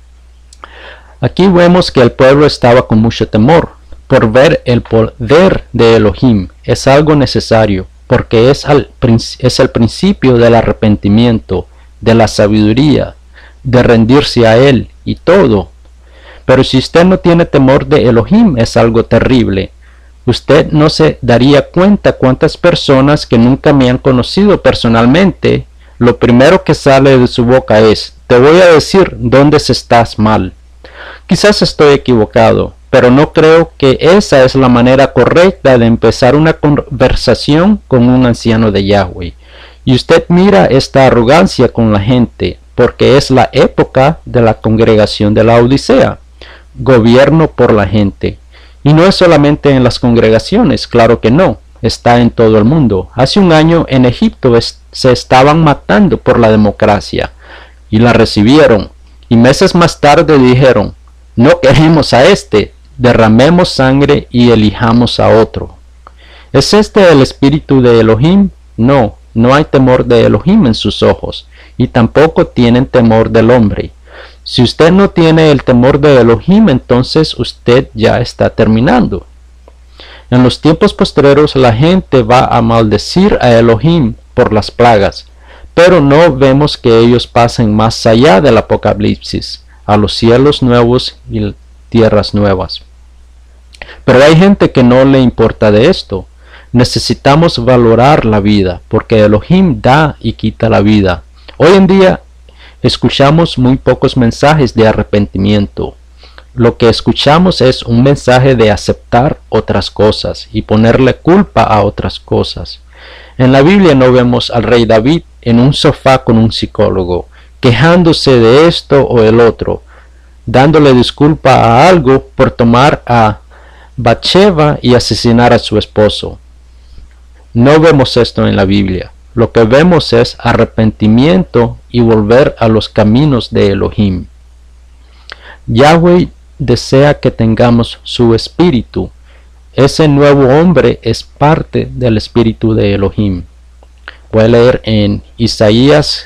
Aquí vemos que el pueblo estaba con mucho temor por ver el poder de Elohim. Es algo necesario, porque es el principio del arrepentimiento, de la sabiduría, de rendirse a Él y todo. Pero si usted no tiene temor de Elohim, es algo terrible. Usted no se daría cuenta cuántas personas que nunca me han conocido personalmente, lo primero que sale de su boca es, te voy a decir dónde estás mal. Quizás estoy equivocado, pero no creo que esa es la manera correcta de empezar una conversación con un anciano de Yahweh. Y usted mira esta arrogancia con la gente, porque es la época de la congregación de la Odisea, gobierno por la gente. Y no es solamente en las congregaciones, claro que no, está en todo el mundo. Hace un año en Egipto se estaban matando por la democracia, y la recibieron, y meses más tarde dijeron, no queremos a este, derramemos sangre y elijamos a otro. ¿Es este el espíritu de Elohim? No, no hay temor de Elohim en sus ojos, y tampoco tienen temor del hombre. Si usted no tiene el temor de Elohim, entonces usted ya está terminando. En los tiempos postreros la gente va a maldecir a Elohim por las plagas, pero no vemos que ellos pasen más allá del Apocalipsis, a los cielos nuevos y tierras nuevas. Pero hay gente que no le importa de esto. Necesitamos valorar la vida, porque Elohim da y quita la vida. Hoy en día escuchamos muy pocos mensajes de arrepentimiento. Lo que escuchamos es un mensaje de aceptar otras cosas y ponerle culpa a otras cosas. En la Biblia no vemos al rey David en un sofá con un psicólogo, quejándose de esto o el otro, dándole disculpa a algo por tomar a Bathsheba y asesinar a su esposo. No vemos esto en la Biblia. Lo que vemos es arrepentimiento y volver a los caminos de Elohim. Yahweh desea que tengamos su espíritu. Ese nuevo hombre es parte del espíritu de Elohim. Voy a leer en Isaías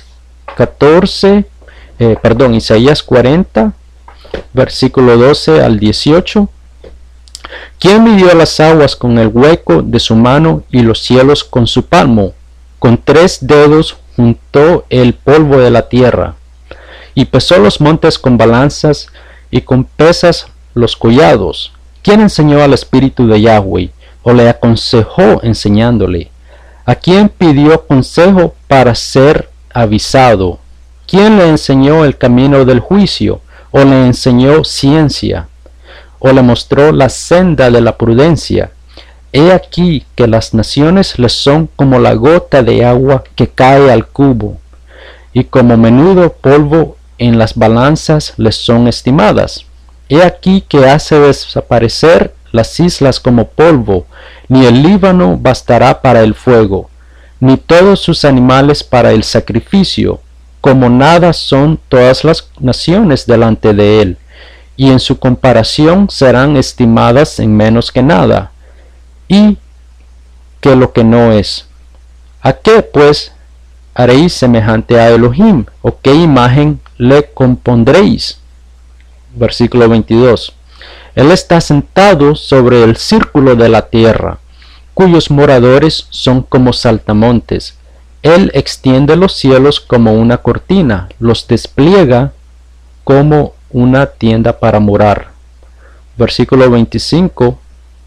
40, versículo 12 al 18. ¿Quién midió las aguas con el hueco de su mano y los cielos con su palmo? Con 3 dedos juntó el polvo de la tierra, y pesó los montes con balanzas, y con pesas los collados. ¿Quién enseñó al espíritu de Yahweh, o le aconsejó enseñándole? ¿A quién pidió consejo para ser avisado? ¿Quién le enseñó el camino del juicio, o le enseñó ciencia, o le mostró la senda de la prudencia? He aquí que las naciones les son como la gota de agua que cae al cubo, y como menudo polvo en las balanzas les son estimadas. He aquí que hace desaparecer las islas como polvo, ni el Líbano bastará para el fuego, ni todos sus animales para el sacrificio. Como nada son todas las naciones delante de él, y en su comparación serán estimadas en menos que nada, y que lo que no es. ¿A qué pues haréis semejante a Elohim? ¿O qué imagen le compondréis? Versículo 22. Él está sentado sobre el círculo de la tierra, cuyos moradores son como saltamontes. Él extiende los cielos como una cortina, los despliega como una tienda para morar. Versículo 25.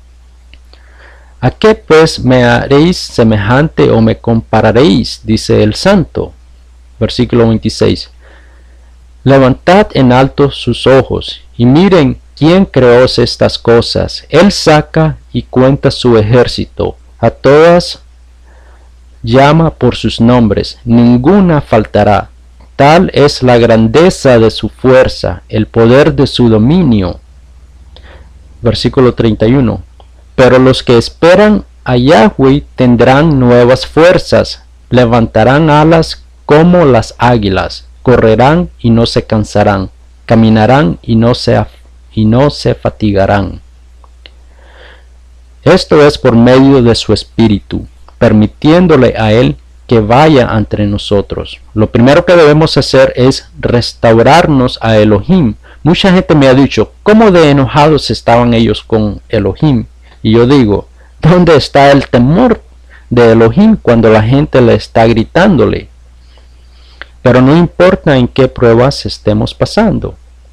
¿A qué pues me haréis semejante o me compararéis? Dice el santo. Versículo 26. Levantad en alto sus ojos y miren quién creó estas cosas. Él saca y cuenta su ejército. A todas llama por sus nombres. Ninguna faltará. Tal es la grandeza de su fuerza, el poder de su dominio. Versículo 31. Pero los que esperan a Yahweh tendrán nuevas fuerzas, levantarán alas como las águilas, correrán y no se cansarán, caminarán y no se fatigarán. Esto es por medio de su espíritu, permitiéndole a él que vaya entre nosotros. Lo primero que debemos hacer es restaurarnos a Elohim. Mucha gente me ha dicho, ¿cómo de enojados estaban ellos con Elohim? Y yo digo, ¿dónde está el temor de Elohim cuando la gente le está gritándole? Pero no importa en qué pruebas estemos pasando.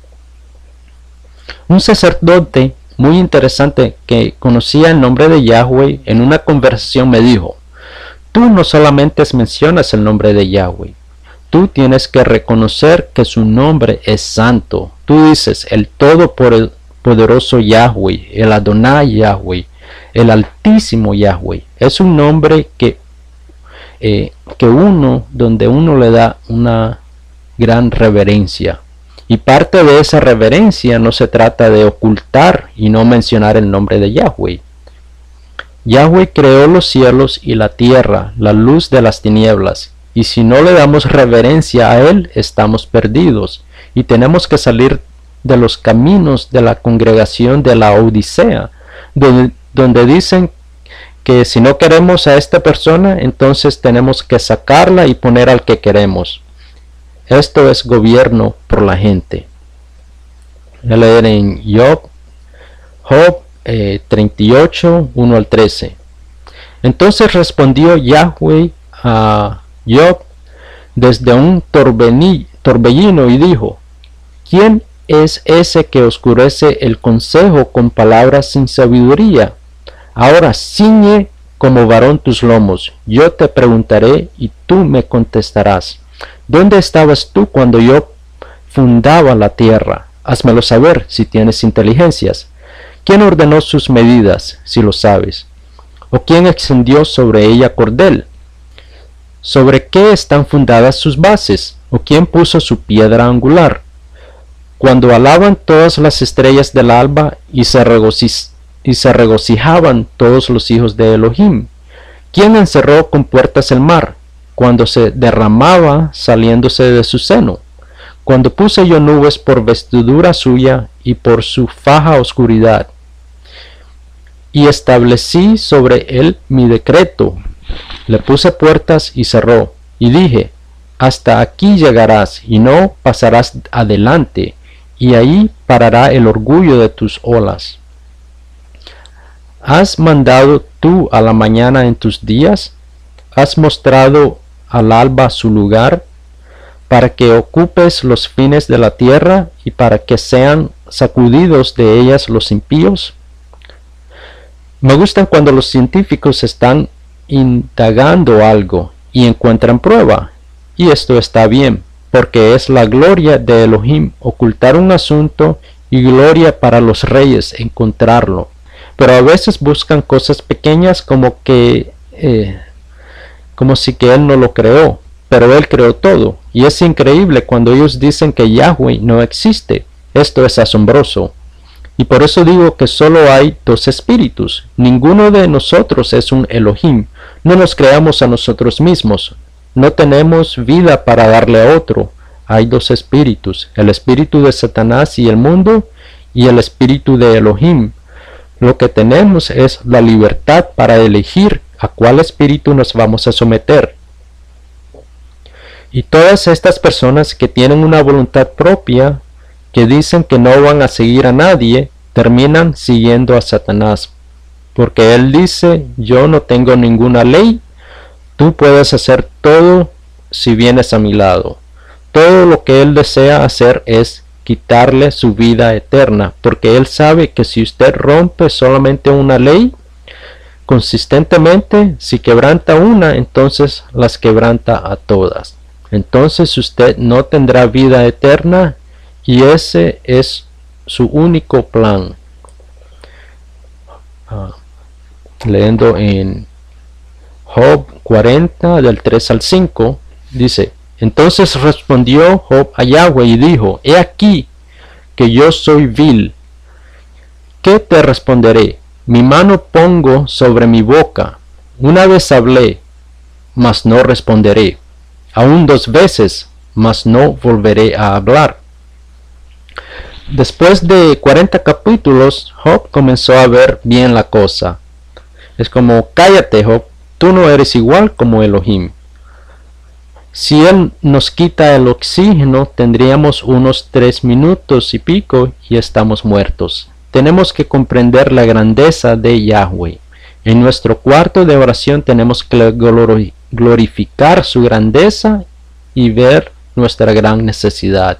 Un sacerdote muy interesante que conocía el nombre de Yahweh en una conversación me dijo, tú no solamente mencionas el nombre de Yahweh, tú tienes que reconocer que su nombre es santo. Tú dices el Todopoderoso Yahweh, el Adonai Yahweh, el Altísimo Yahweh. Es un nombre donde uno le da una gran reverencia. Y parte de esa reverencia no se trata de ocultar y no mencionar el nombre de Yahweh. Yahweh creó los cielos y la tierra, la luz de las tinieblas. Y si no le damos reverencia a Él, estamos perdidos. Y tenemos que salir de los caminos de la congregación de la Odisea, donde dicen que si no queremos a esta persona, entonces tenemos que sacarla y poner al que queremos. Esto es gobierno por la gente. Voy a leer en Job 38, 1 al 13. Entonces respondió Yahweh a Job desde un torbellino y dijo, ¿quién es ese que oscurece el consejo con palabras sin sabiduría? Ahora ciñe como varón tus lomos, yo te preguntaré y tú me contestarás. ¿Dónde estabas tú cuando yo fundaba la tierra? Házmelo saber si tienes inteligencias. ¿Quién ordenó sus medidas, si lo sabes? ¿O quién extendió sobre ella cordel? ¿Sobre qué están fundadas sus bases? ¿O quién puso su piedra angular? Cuando alaban todas las estrellas del alba y se regocijaban todos los hijos de Elohim. ¿Quién encerró con puertas el mar, cuando se derramaba saliéndose de su seno? Cuando puse yo nubes por vestidura suya y por su faja oscuridad, y establecí sobre él mi decreto, le puse puertas y cerró, y dije, hasta aquí llegarás y no pasarás adelante, y ahí parará el orgullo de tus olas. ¿Has mandado tú a la mañana en tus días? ¿Has mostrado al alba su lugar, para que ocupes los fines de la tierra y para que sean sacudidos de ellas los impíos? Me gustan cuando los científicos están indagando algo y encuentran prueba, y esto está bien, porque es la gloria de Elohim ocultar un asunto y gloria para los reyes encontrarlo. Pero a veces buscan cosas pequeñas como si que él no lo creó, pero él creó todo, y es increíble cuando ellos dicen que Yahweh no existe. Esto es asombroso. Y por eso digo que solo hay dos espíritus. Ninguno de nosotros es un Elohim. No nos creamos a nosotros mismos. No tenemos vida para darle a otro. Hay dos espíritus, el espíritu de Satanás y el mundo, y el espíritu de Elohim. Lo que tenemos es la libertad para elegir a cuál espíritu nos vamos a someter. Y todas estas personas que tienen una voluntad propia, que dicen que no van a seguir a nadie, terminan siguiendo a Satanás. Porque él dice, yo no tengo ninguna ley, tú puedes hacer todo si vienes a mi lado. Todo lo que él desea hacer es quitarle su vida eterna, porque él sabe que si usted rompe solamente una ley, consistentemente, si quebranta una, entonces las quebranta a todas. Entonces usted no tendrá vida eterna, y ese es su único plan. Leyendo en Job 40 del 3 al 5, dice, entonces respondió Job a Yahweh y dijo, he aquí que yo soy vil. ¿Qué te responderé? Mi mano pongo sobre mi boca. Una vez hablé, mas no responderé. Aún 2 veces, mas no volveré a hablar. Después de 40 capítulos, Job comenzó a ver bien la cosa. Es como, cállate Job, tú no eres igual como Elohim. Si él nos quita el oxígeno, tendríamos unos 3 minutos y pico y estamos muertos. Tenemos que comprender la grandeza de Yahweh. En nuestro cuarto de oración tenemos que glorificar su grandeza y ver nuestra gran necesidad.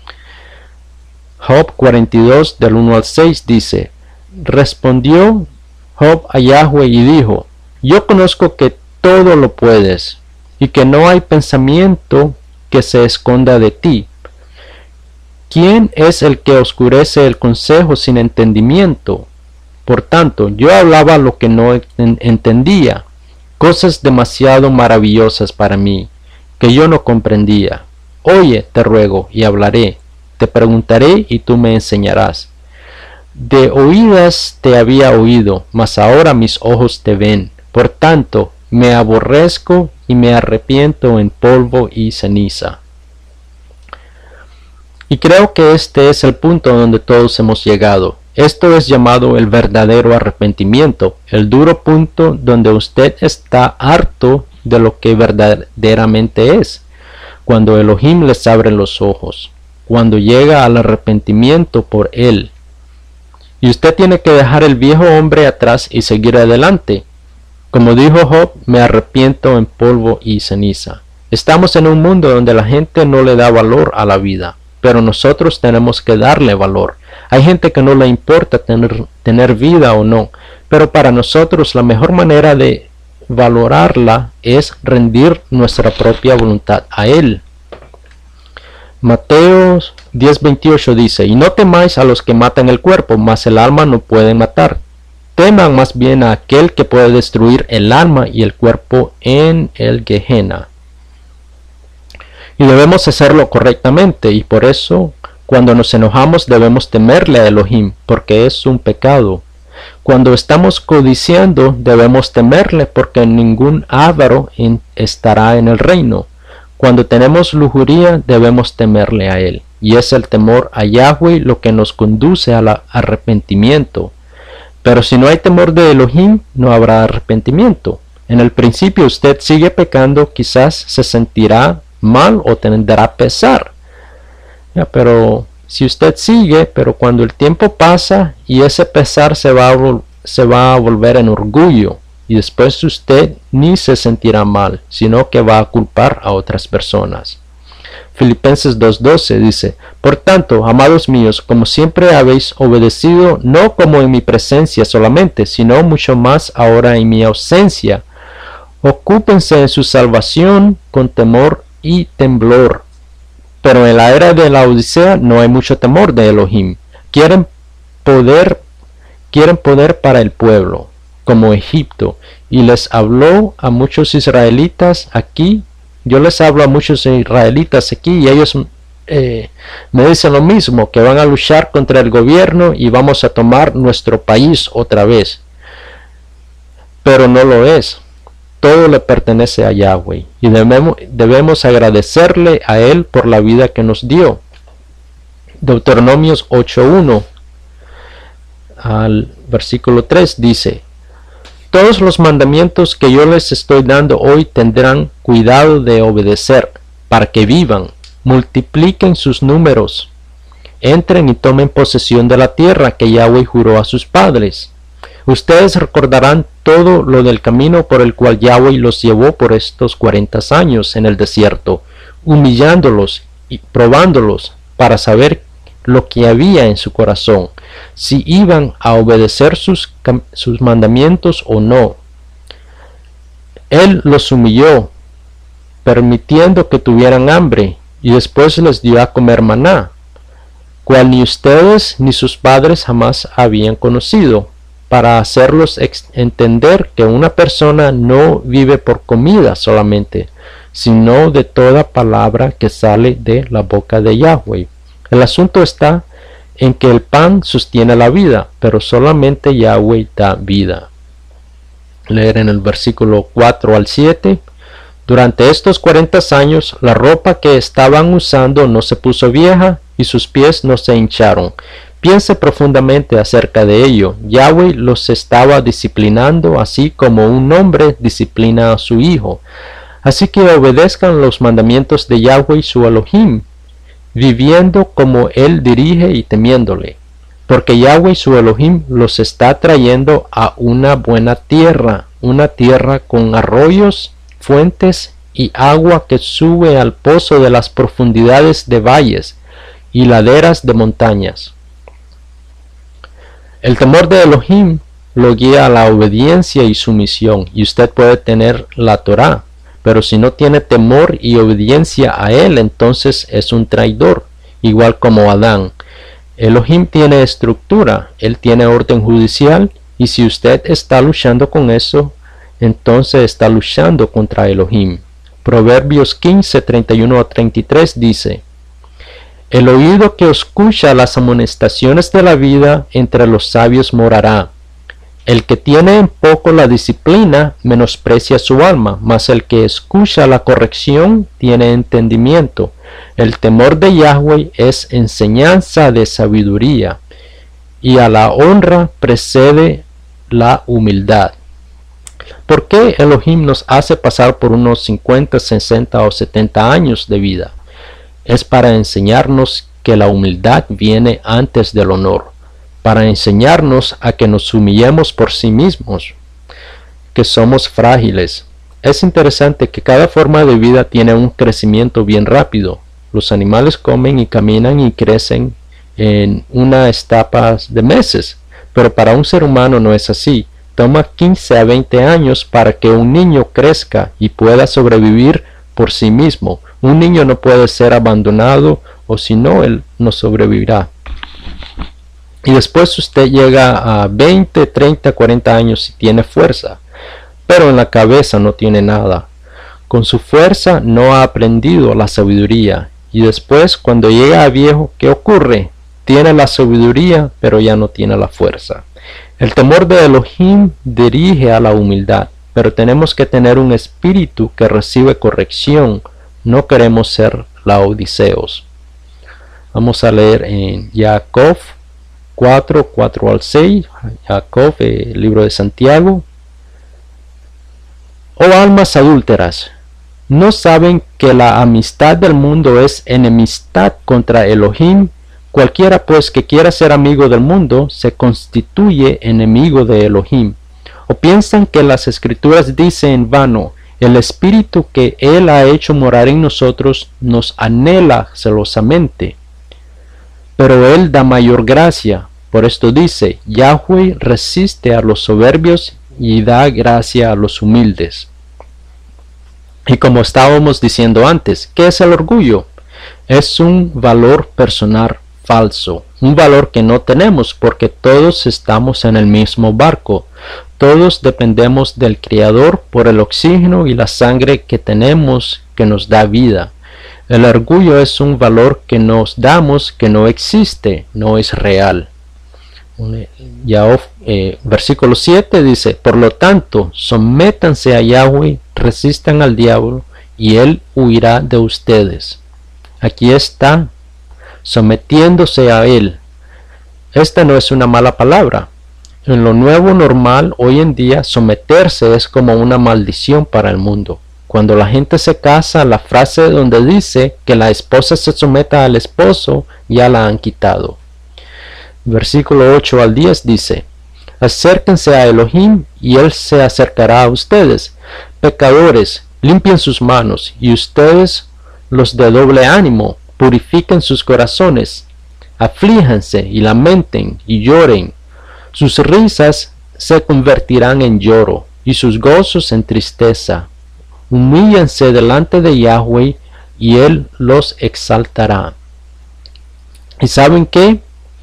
Job 42 del 1 al 6 dice, respondió Job a Yahweh y dijo, yo conozco que todo lo puedes, y que no hay pensamiento que se esconda de ti. ¿Quién es el que oscurece el consejo sin entendimiento? Por tanto, yo hablaba lo que no entendía, cosas demasiado maravillosas para mí, que yo no comprendía. Oye, te ruego, y hablaré, te preguntaré y tú me enseñarás. De oídas te había oído, mas ahora mis ojos te ven. Por tanto, me aborrezco y me arrepiento en polvo y ceniza. Y creo que este es el punto donde todos hemos llegado. Esto es llamado el verdadero arrepentimiento, el duro punto donde usted está harto de lo que verdaderamente es. Cuando Elohim les abre los ojos, cuando llega al arrepentimiento por él. Y usted tiene que dejar el viejo hombre atrás y seguir adelante. Como dijo Job, me arrepiento en polvo y ceniza. Estamos en un mundo donde la gente no le da valor a la vida, pero nosotros tenemos que darle valor. Hay gente que no le importa tener vida o no, pero para nosotros la mejor manera de valorarla es rendir nuestra propia voluntad a Él. Mateo 10:28 dice, y no temáis a los que matan el cuerpo, mas el alma no pueden matar. Teman más bien a aquel que puede destruir el alma y el cuerpo en el Gehenna. Y debemos hacerlo correctamente, y por eso cuando nos enojamos debemos temerle a Elohim, porque es un pecado. Cuando estamos codiciando debemos temerle, porque ningún avaro estará en el reino. Cuando tenemos lujuria debemos temerle a él, y es el temor a Yahweh lo que nos conduce al arrepentimiento. Pero si no hay temor de Elohim, no habrá arrepentimiento. En el principio usted sigue pecando, quizás se sentirá mal o tendrá pesar. Pero si usted sigue, pero cuando el tiempo pasa y ese pesar se va a volver en orgullo, y después usted ni se sentirá mal, sino que va a culpar a otras personas. Filipenses 2:12 dice, por tanto, amados míos, como siempre habéis obedecido, no como en mi presencia solamente, sino mucho más ahora en mi ausencia, ocúpense en su salvación con temor y temblor. Pero en la era de la Odisea no hay mucho temor de Elohim. Quieren poder para el pueblo, como Egipto, y les habló a muchos israelitas aquí. Yo les hablo a muchos israelitas aquí y ellos me dicen lo mismo, que van a luchar contra el gobierno y vamos a tomar nuestro país otra vez. Pero no lo es. Todo le pertenece a Yahweh y debemos agradecerle a Él por la vida que nos dio. Deuteronomios 8:1 al versículo 3 dice, todos los mandamientos que yo les estoy dando hoy tendrán cuidado de obedecer, para que vivan, multipliquen sus números, entren y tomen posesión de la tierra que Yahweh juró a sus padres. Ustedes recordarán todo lo del camino por el cual Yahweh los llevó por estos 40 años en el desierto, humillándolos y probándolos para saber lo que había en su corazón, si iban a obedecer sus mandamientos o no. Él los humilló, permitiendo que tuvieran hambre, y después les dio a comer maná, cual ni ustedes ni sus padres jamás habían conocido, para hacerlos entender que una persona no vive por comida solamente, sino de toda palabra que sale de la boca de Yahweh. El asunto está en que el pan sostiene la vida, pero solamente Yahweh da vida. Leer en el versículo 4 al 7. Durante estos 40 años, la ropa que estaban usando no se puso vieja y sus pies no se hincharon. Piense profundamente acerca de ello. Yahweh los estaba disciplinando así como un hombre disciplina a su hijo. Así que obedezcan los mandamientos de Yahweh su Elohim, viviendo como Él dirige y temiéndole, porque Yahweh su Elohim los está trayendo a una buena tierra, una tierra con arroyos, fuentes y agua que sube al pozo de las profundidades de valles y laderas de montañas. El temor de Elohim lo guía a la obediencia y sumisión, y usted puede tener la Torá, pero si no tiene temor y obediencia a él, entonces es un traidor, igual como Adán. Elohim tiene estructura, él tiene orden judicial, y si usted está luchando con eso, entonces está luchando contra Elohim. Proverbios 15, 31 a 33 dice, el oído que escucha las amonestaciones de la vida entre los sabios morará. El que tiene en poco la disciplina menosprecia su alma, mas el que escucha la corrección tiene entendimiento. El temor de Yahweh es enseñanza de sabiduría, y a la honra precede la humildad. ¿Por qué Elohim nos hace pasar por unos 50, 60 o 70 años de vida? Es para enseñarnos que la humildad viene antes del honor, para enseñarnos a que nos humillemos por sí mismos, que somos frágiles. Es interesante que cada forma de vida tiene un crecimiento bien rápido. Los animales comen y caminan y crecen en unas etapas de meses, pero para un ser humano no es así. Toma 15 a 20 años para que un niño crezca y pueda sobrevivir por sí mismo. Un niño no puede ser abandonado o si no, él no sobrevivirá. Y después usted llega a 20, 30, 40 años y tiene fuerza, pero en la cabeza no tiene nada. Con su fuerza no ha aprendido la sabiduría. Y después, cuando llega a viejo, ¿qué ocurre? Tiene la sabiduría, pero ya no tiene la fuerza. El temor de Elohim dirige a la humildad, pero tenemos que tener un espíritu que recibe corrección. No queremos ser laodiceos. Vamos a leer en Jacob 4, 4 al 6, Jacob, el libro de Santiago. Oh almas adúlteras, ¿no saben que la amistad del mundo es enemistad contra Elohim? Cualquiera pues que quiera ser amigo del mundo se constituye enemigo de Elohim. ¿O piensan que las escrituras dicen en vano, el espíritu que él ha hecho morar en nosotros nos anhela celosamente? Pero él da mayor gracia. Por esto dice, Yahweh resiste a los soberbios y da gracia a los humildes. Y como estábamos diciendo antes, ¿qué es el orgullo? Es un valor personal falso, un valor que no tenemos porque todos estamos en el mismo barco. Todos dependemos del Creador por el oxígeno y la sangre que tenemos que nos da vida. El orgullo es un valor que nos damos que no existe, no es real. Versículo 7 dice, por lo tanto, sométanse a Yahweh, resistan al diablo, y él huirá de ustedes. Aquí está, sometiéndose a él. Esta no es una mala palabra. En lo nuevo normal, hoy en día, someterse es como una maldición para el mundo. Cuando la gente se casa, la frase donde dice que la esposa se someta al esposo, ya la han quitado. Versículo 8 al 10 dice, acérquense a Elohim y él se acercará a ustedes. Pecadores, limpien sus manos, y ustedes, los de doble ánimo, purifiquen sus corazones. Aflíjanse y lamenten y lloren. Sus risas se convertirán en lloro y sus gozos en tristeza. Humíllense delante de Yahweh y él los exaltará. ¿Y saben qué?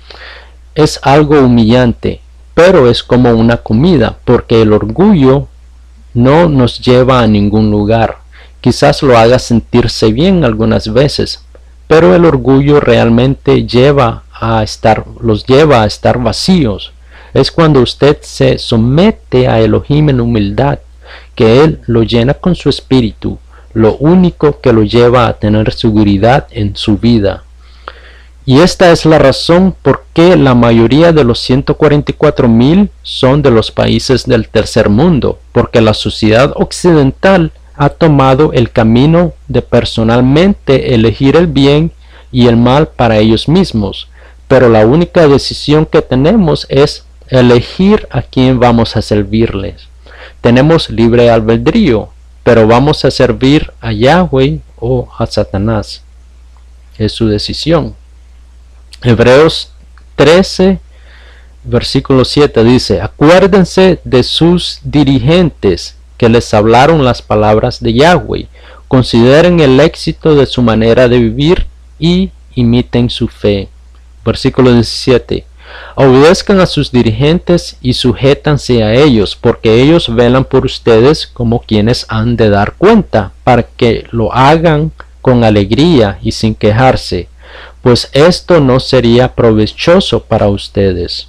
Es algo humillante, pero es como una comida, porque el orgullo no nos lleva a ningún lugar. Quizás lo haga sentirse bien algunas veces, pero el orgullo realmente los lleva a estar vacíos. Es cuando usted se somete a Elohim en humildad, que él lo llena con su espíritu, lo único que lo lleva a tener seguridad en su vida. Y esta es la razón por qué la mayoría de los 144,000 son de los países del tercer mundo, porque la sociedad occidental ha tomado el camino de personalmente elegir el bien y el mal para ellos mismos, pero la única decisión que tenemos es elegir a quién vamos a servirles. Tenemos libre albedrío, pero vamos a servir a Yahweh o a Satanás. Es su decisión. Hebreos 13, versículo 7 dice, acuérdense de sus dirigentes que les hablaron las palabras de Yahweh, consideren el éxito de su manera de vivir y imiten su fe. Versículo 17, obedezcan a sus dirigentes y sujétanse a ellos, porque ellos velan por ustedes como quienes han de dar cuenta, para que lo hagan con alegría y sin quejarse, pues esto no sería provechoso para ustedes.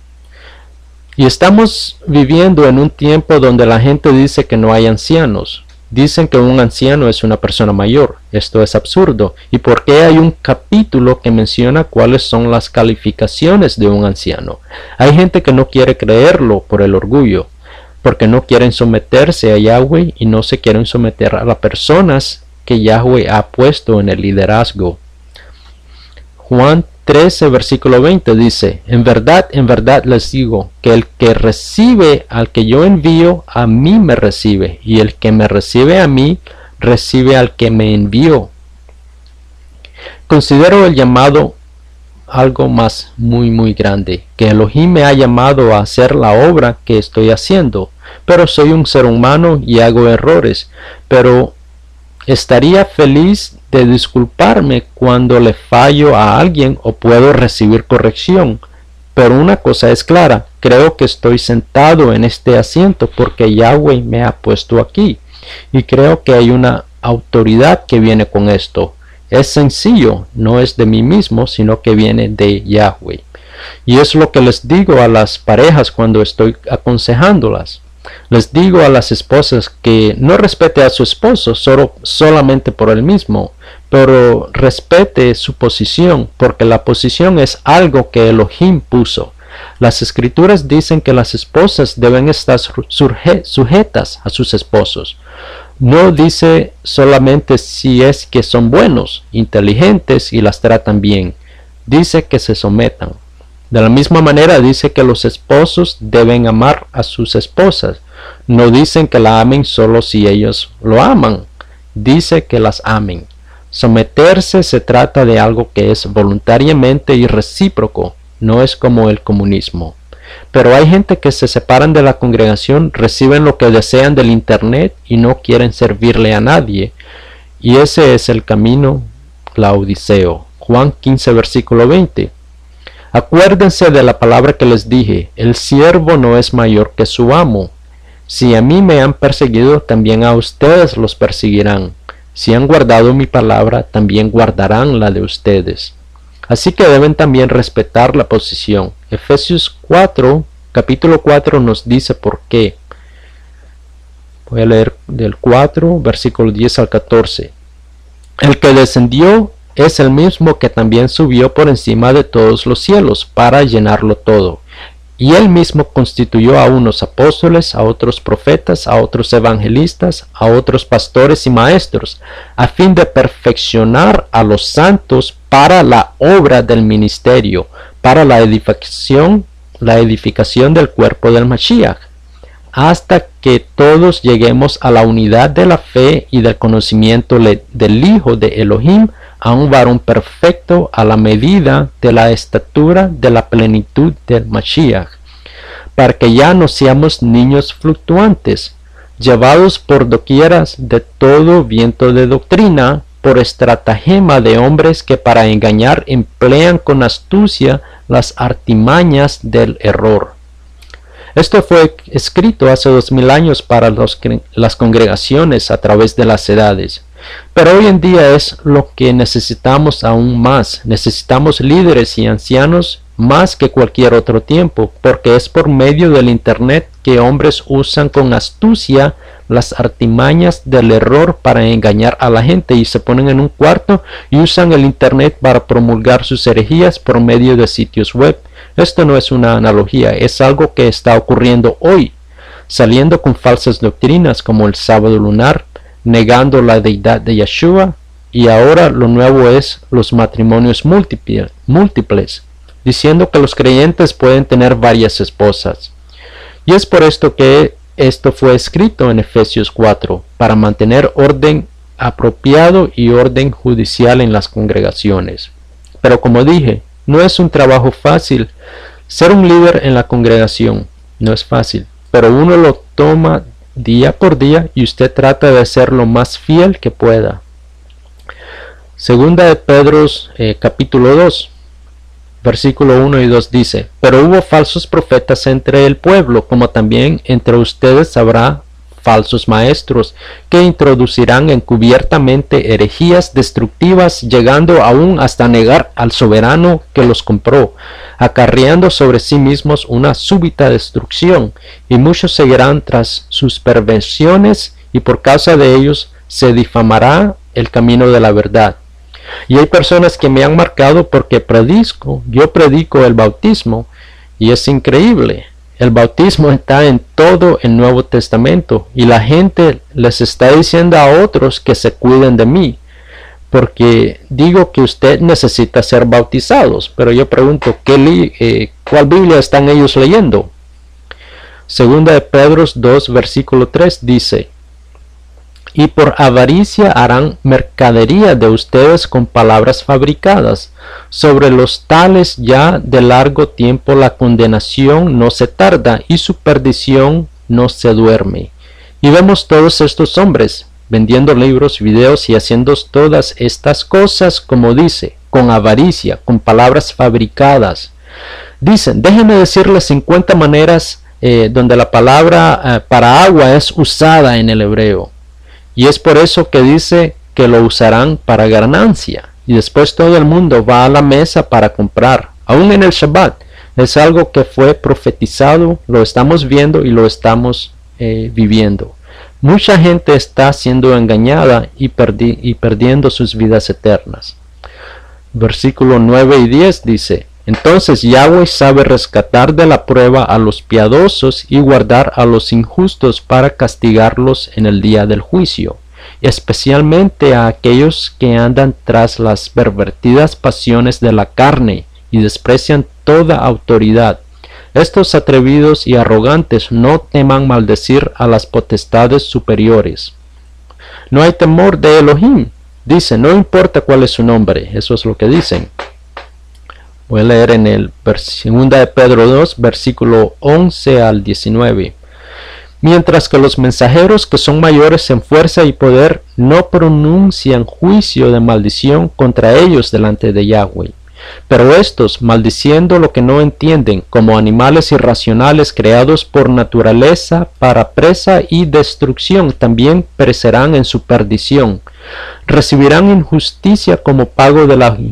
Y estamos viviendo en un tiempo donde la gente dice que no hay ancianos. Dicen que un anciano es una persona mayor. Esto es absurdo. ¿Y por qué hay un capítulo que menciona cuáles son las calificaciones de un anciano? Hay gente que no quiere creerlo por el orgullo, porque no quieren someterse a Yahweh y no se quieren someter a las personas que Yahweh ha puesto en el liderazgo. Juan 13, versículo 20 dice, en verdad les digo, que el que recibe al que yo envío, a mí me recibe, y el que me recibe a mí, recibe al que me envió. Considero el llamado algo más muy grande, que Elohim me ha llamado a hacer la obra que estoy haciendo, pero soy un ser humano y hago errores, pero estaría feliz de disculparme cuando le fallo a alguien o puedo recibir corrección. Pero una cosa es clara, creo que estoy sentado en este asiento porque Yahweh me ha puesto aquí. Y creo que hay una autoridad que viene con esto. Es sencillo, no es de mí mismo, sino que viene de Yahweh. Y es lo que les digo a las parejas cuando estoy aconsejándolas. Les digo a las esposas que no respete a su esposo solamente por él mismo, pero respete su posición, porque la posición es algo que Elohim puso. Las escrituras dicen que las esposas deben estar sujetas a sus esposos. No dice solamente si es que son buenos, inteligentes y las tratan bien. Dice que se sometan. De la misma manera dice que los esposos deben amar a sus esposas. No dicen que la amen solo si ellos lo aman. Dice que las amen. Someterse se trata de algo que es voluntariamente y recíproco. No es como el comunismo. Pero hay gente que se separan de la congregación, reciben lo que desean del internet y no quieren servirle a nadie. Y ese es el camino laodiceo. Juan 15 versículo 20. Acuérdense de la palabra que les dije, el siervo no es mayor que su amo. Si a mí me han perseguido, también a ustedes los perseguirán. Si han guardado mi palabra, también guardarán la de ustedes. Así que deben también respetar la posición. Efesios 4, capítulo 4 nos dice por qué. Voy a leer del 4, versículo 10 al 14. El que descendió es el mismo que también subió por encima de todos los cielos para llenarlo todo. Y él mismo constituyó a unos apóstoles, a otros profetas, a otros evangelistas, a otros pastores y maestros, a fin de perfeccionar a los santos para la obra del ministerio, para la edificación del cuerpo del Mashiach, hasta que todos lleguemos a la unidad de la fe y del conocimiento del Hijo de Elohim, a un varón perfecto a la medida de la estatura de la plenitud del Mashiach, para que ya no seamos niños fluctuantes, llevados por doquieras de todo viento de doctrina, por estratagema de hombres que para engañar emplean con astucia las artimañas del error. Esto fue escrito hace 2000 años para las congregaciones a través de las edades. Pero hoy en día es lo que necesitamos aún más. Necesitamos líderes y ancianos más que cualquier otro tiempo, porque es por medio del internet que hombres usan con astucia las artimañas del error para engañar a la gente, y se ponen en un cuarto y usan el internet para promulgar sus herejías por medio de sitios web. Esto no es una analogía, es algo que está ocurriendo hoy, saliendo con falsas doctrinas como el sábado lunar, negando la deidad de Yeshua, y ahora lo nuevo es los matrimonios múltiples, diciendo que los creyentes pueden tener varias esposas. Y es por esto que esto fue escrito en Efesios 4, para mantener orden apropiado y orden judicial en las congregaciones. Pero como dije, no es un trabajo fácil. Ser un líder en la congregación no es fácil, pero uno lo toma día por día y usted trata de ser lo más fiel que pueda. Segunda de Pedro capítulo 2, versículo 1 y 2 dice: pero hubo falsos profetas entre el pueblo, como también entre ustedes habrá falsos maestros, que introducirán encubiertamente herejías destructivas, llegando aún hasta negar al soberano que los compró, acarreando sobre sí mismos una súbita destrucción, y muchos seguirán tras sus perversiones, y por causa de ellos se difamará el camino de la verdad. Y hay personas que me han marcado porque yo predico el bautismo, y es increíble. El bautismo está en todo el Nuevo Testamento, y la gente les está diciendo a otros que se cuiden de mí, porque digo que usted necesita ser bautizados. Pero yo pregunto, ¿cuál Biblia están ellos leyendo? Segunda de Pedro 2, versículo 3 dice: y por avaricia harán mercadería de ustedes con palabras fabricadas. Sobre los tales ya de largo tiempo la condenación no se tarda, y su perdición no se duerme. Y vemos todos estos hombres vendiendo libros, videos y haciendo todas estas cosas, como dice, con avaricia, con palabras fabricadas. Dicen, déjenme decirles 50 maneras donde la palabra para agua es usada en el hebreo. Y es por eso que dice que lo usarán para ganancia. Y después todo el mundo va a la mesa para comprar, aún en el Shabbat. Es algo que fue profetizado, lo estamos viendo y lo estamos viviendo. Mucha gente está siendo engañada y perdiendo sus vidas eternas. Versículo 9 y 10 dice, entonces Yahweh sabe rescatar de la prueba a los piadosos y guardar a los injustos para castigarlos en el día del juicio, especialmente a aquellos que andan tras las pervertidas pasiones de la carne y desprecian toda autoridad. Estos atrevidos y arrogantes no teman maldecir a las potestades superiores. No hay temor de Elohim. Dice, no importa cuál es su nombre. Eso es lo que dicen. Voy a leer en el 2 de Pedro 2, versículo 11 al 19. Mientras que los mensajeros que son mayores en fuerza y poder no pronuncian juicio de maldición contra ellos delante de Yahweh. Pero estos, maldiciendo lo que no entienden, como animales irracionales creados por naturaleza para presa y destrucción, también perecerán en su perdición. Recibirán injusticia como pago de la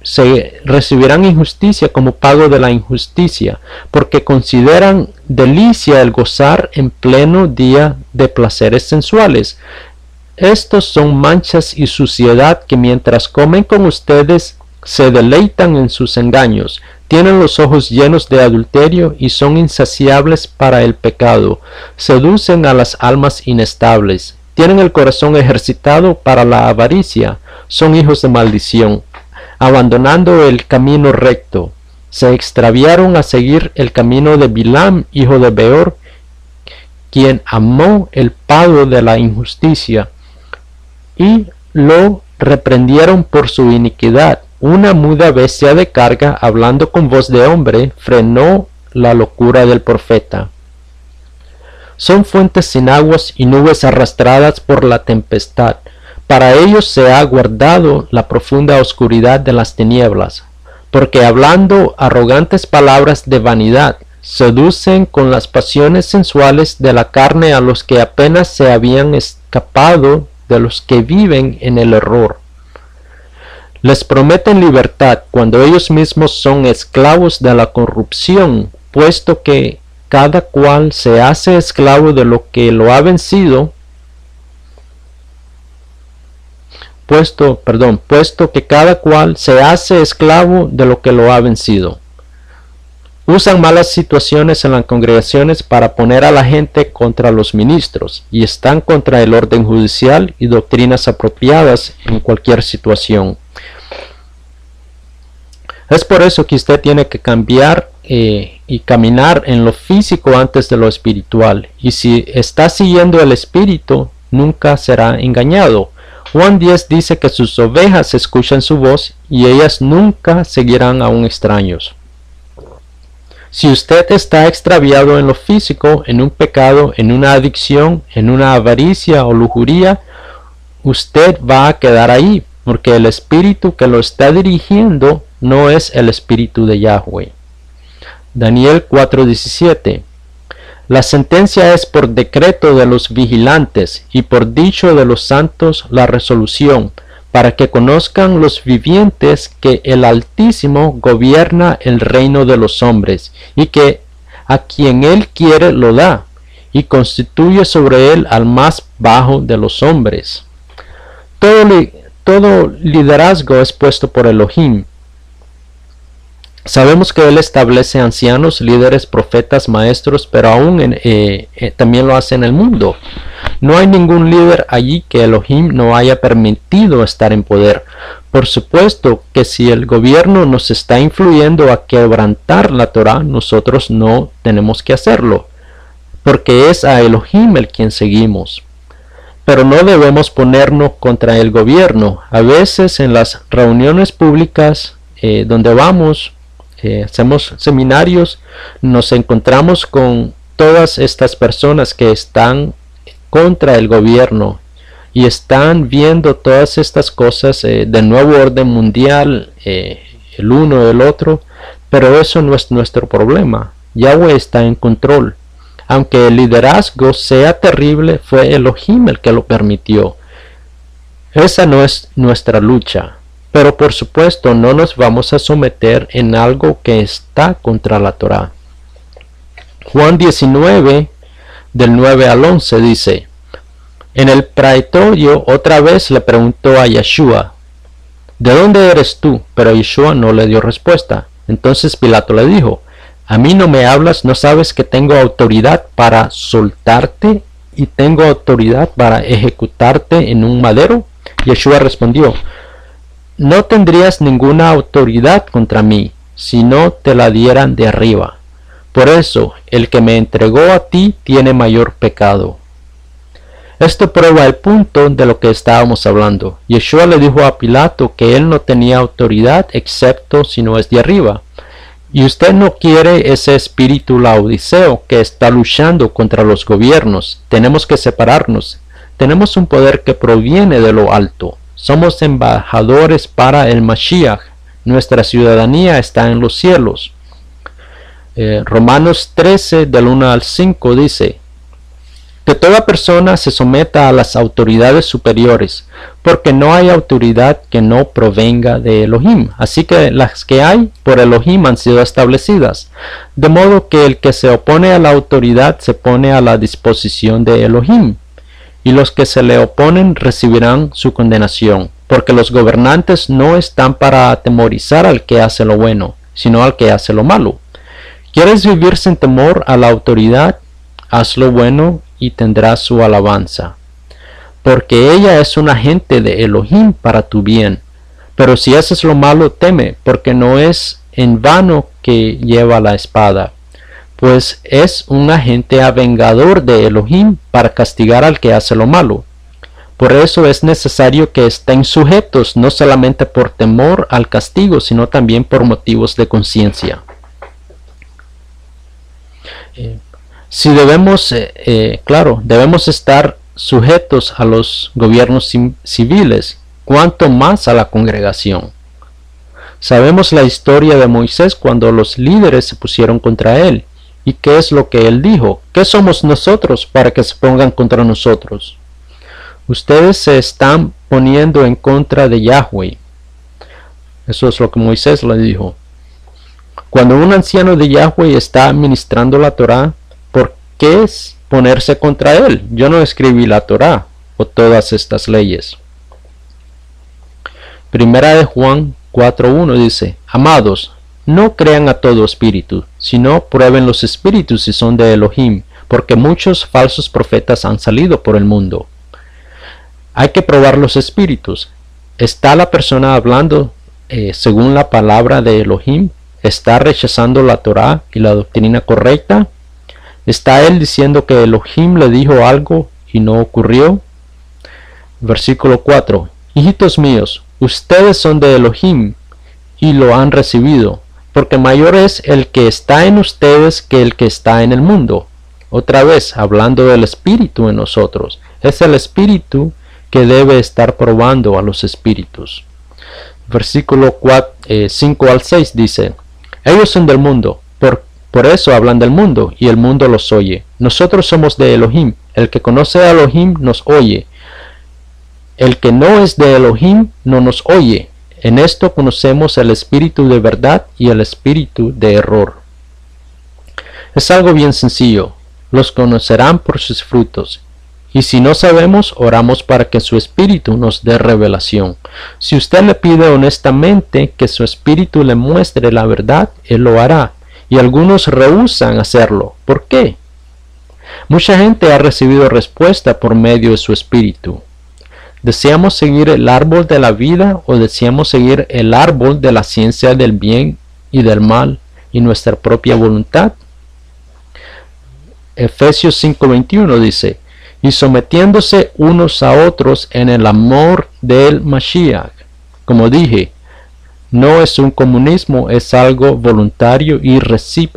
injusticia, porque consideran delicia el gozar en pleno día de placeres sensuales. Estos son manchas y suciedad que mientras comen con ustedes se deleitan en sus engaños, tienen los ojos llenos de adulterio y son insaciables para el pecado, seducen a las almas inestables, tienen el corazón ejercitado para la avaricia, son hijos de maldición, abandonando el camino recto, se extraviaron a seguir el camino de Bilam, hijo de Beor, quien amó el pago de la injusticia, y lo reprendieron por su iniquidad. Una muda bestia de carga, hablando con voz de hombre, frenó la locura del profeta. Son fuentes sin aguas y nubes arrastradas por la tempestad. Para ellos se ha guardado la profunda oscuridad de las tinieblas, porque hablando arrogantes palabras de vanidad, seducen con las pasiones sensuales de la carne a los que apenas se habían escapado de los que viven en el error. Les prometen libertad cuando ellos mismos son esclavos de la corrupción, puesto que cada cual se hace esclavo de lo que lo ha vencido, puesto que cada cual se hace esclavo de lo que lo ha vencido. Usan malas situaciones en las congregaciones para poner a la gente contra los ministros y están contra el orden judicial y doctrinas apropiadas en cualquier situación. Es por eso que usted tiene que cambiar y caminar en lo físico antes de lo espiritual. Y si está siguiendo el espíritu, nunca será engañado. Juan 10 dice que sus ovejas escuchan su voz y ellas nunca seguirán a un extraño. Si usted está extraviado en lo físico, en un pecado, en una adicción, en una avaricia o lujuria, usted va a quedar ahí, porque el espíritu que lo está dirigiendo no es el espíritu de Yahweh. Daniel 4:17. La sentencia es por decreto de los vigilantes y por dicho de los santos la resolución, para que conozcan los vivientes que el Altísimo gobierna el reino de los hombres, y que a quien él quiere lo da, y constituye sobre él al más bajo de los hombres. Todo liderazgo es puesto por Elohim. Sabemos que él establece ancianos, líderes, profetas, maestros, pero aún también lo hace en el mundo. No hay ningún líder allí que Elohim no haya permitido estar en poder. Por supuesto que si el gobierno nos está influyendo a quebrantar la Torah, nosotros no tenemos que hacerlo, porque es a Elohim el quien seguimos. Pero no debemos ponernos contra el gobierno. A veces en las reuniones públicas donde vamos, hacemos seminarios, nos encontramos con todas estas personas que están contra el gobierno y están viendo todas estas cosas del nuevo orden mundial, el uno del otro, pero eso no es nuestro problema. Yahweh está en control. Aunque el liderazgo sea terrible, fue Elohim el que lo permitió. Esa no es nuestra lucha, pero por supuesto no nos vamos a someter en algo que está contra la Torá. Juan 19, del 9 al 11 dice: en el praetorio otra vez le preguntó a Yeshua: ¿de dónde eres tú? Pero Yeshua no le dio respuesta. Entonces Pilato le dijo: ¿a mí no me hablas? ¿No sabes que tengo autoridad para soltarte y tengo autoridad para ejecutarte en un madero? Yeshua respondió: no tendrías ninguna autoridad contra mí si no te la dieran de arriba. Por eso, el que me entregó a ti tiene mayor pecado. Esto prueba el punto de lo que estábamos hablando. Yeshua le dijo a Pilato que él no tenía autoridad excepto si no es de arriba. Y usted no quiere ese espíritu laodiceo que está luchando contra los gobiernos. Tenemos que separarnos. Tenemos un poder que proviene de lo alto. Somos embajadores para el Mashiach. Nuestra ciudadanía está en los cielos. Romanos 13 del 1 al 5 dice: que toda persona se someta a las autoridades superiores, porque no hay autoridad que no provenga de Elohim, así que las que hay por Elohim han sido establecidas, de modo que el que se opone a la autoridad se pone a la disposición de Elohim, y los que se le oponen recibirán su condenación, porque los gobernantes no están para atemorizar al que hace lo bueno, sino al que hace lo malo. ¿Quieres vivir sin temor a la autoridad? Haz lo bueno y tendrás su alabanza, porque ella es un agente de Elohim para tu bien. Pero si haces lo malo, teme, porque no es en vano que lleva la espada, pues es un agente avengador de Elohim para castigar al que hace lo malo. Por eso es necesario que estén sujetos, no solamente por temor al castigo, sino también por motivos de conciencia. Si debemos, debemos estar sujetos a los gobiernos civiles, cuanto más a la congregación. Sabemos la historia de Moisés cuando los líderes se pusieron contra él. ¿Y qué es lo que él dijo? ¿Qué somos nosotros para que se pongan contra nosotros? Ustedes se están poniendo en contra de Yahweh. Eso es lo que Moisés le dijo. Cuando un anciano de Yahweh está administrando la Torá, ¿por qué es ponerse contra él? Yo no escribí la Torá o todas estas leyes. Primera de Juan 4:1 dice: amados, no crean a todo espíritu, sino prueben los espíritus si son de Elohim, porque muchos falsos profetas han salido por el mundo. Hay que probar los espíritus. ¿Está la persona hablando según la palabra de Elohim? ¿Está rechazando la Torá y la doctrina correcta? ¿Está él diciendo que Elohim le dijo algo y no ocurrió? Versículo 4. Hijitos míos, ustedes son de Elohim y lo han recibido, porque mayor es el que está en ustedes que el que está en el mundo. Otra vez, hablando del Espíritu en nosotros. Es el Espíritu que debe estar probando a los espíritus. Versículo 5 al 6 dice: ellos son del mundo, por eso hablan del mundo, y el mundo los oye. Nosotros somos de Elohim. El que conoce a Elohim nos oye. El que no es de Elohim no nos oye. En esto conocemos el espíritu de verdad y el espíritu de error. Es algo bien sencillo. Los conocerán por sus frutos. Y si no sabemos, oramos para que su espíritu nos dé revelación. Si usted le pide honestamente que su espíritu le muestre la verdad, él lo hará. Y algunos rehúsan hacerlo. ¿Por qué? Mucha gente ha recibido respuesta por medio de su espíritu. ¿Deseamos seguir el árbol de la vida o deseamos seguir el árbol de la ciencia del bien y del mal y nuestra propia voluntad? Efesios 5:21 dice: y sometiéndose unos a otros en el amor del Mashiach. Como dije, no es un comunismo, es algo voluntario y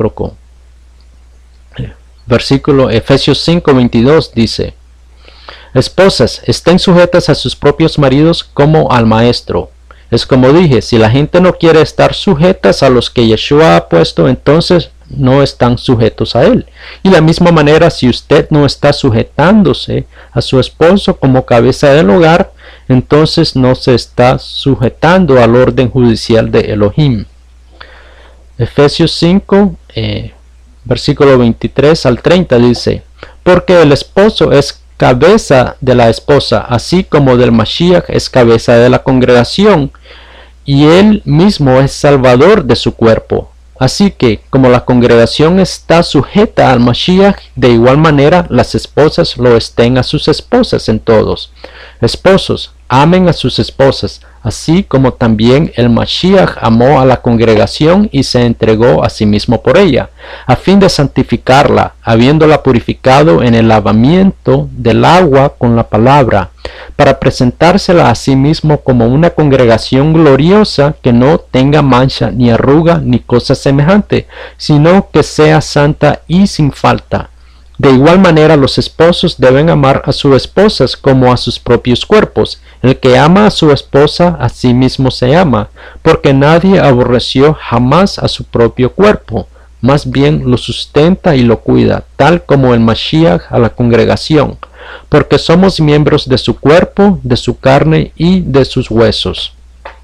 recíproco. Versículo Efesios 5:22 dice: Esposas, estén sujetas a sus propios maridos como al maestro. Es como dije, si la gente no quiere estar sujetas a los que Yeshua ha puesto, entonces no están sujetos a él. Y de la misma manera, si usted no está sujetándose a su esposo como cabeza del hogar, entonces no se está sujetando al orden judicial de Elohim. Efesios 5, versículo 23 al 30 dice: porque el esposo es cabeza de la esposa, así como del Mashiach es cabeza de la congregación, y él mismo es salvador de su cuerpo. Así que, como la congregación está sujeta al Mashiach, de igual manera las esposas lo estén a sus esposas en todos. Esposos, amen a sus esposas, así como también el Mashiach amó a la congregación y se entregó a sí mismo por ella, a fin de santificarla, habiéndola purificado en el lavamiento del agua con la palabra, para presentársela a sí mismo como una congregación gloriosa que no tenga mancha ni arruga ni cosa semejante, sino que sea santa y sin falta. De igual manera los esposos deben amar a sus esposas como a sus propios cuerpos. El que ama a su esposa a sí mismo se ama, porque nadie aborreció jamás a su propio cuerpo, más bien lo sustenta y lo cuida, tal como el Mashiach a la congregación, porque somos miembros de su cuerpo, de su carne y de sus huesos.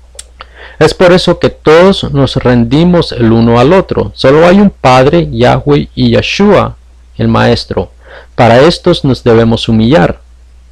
Es por eso que todos nos rendimos el uno al otro. Solo hay un Padre, Yahweh, y Yeshua, el Maestro. Para estos nos debemos humillar.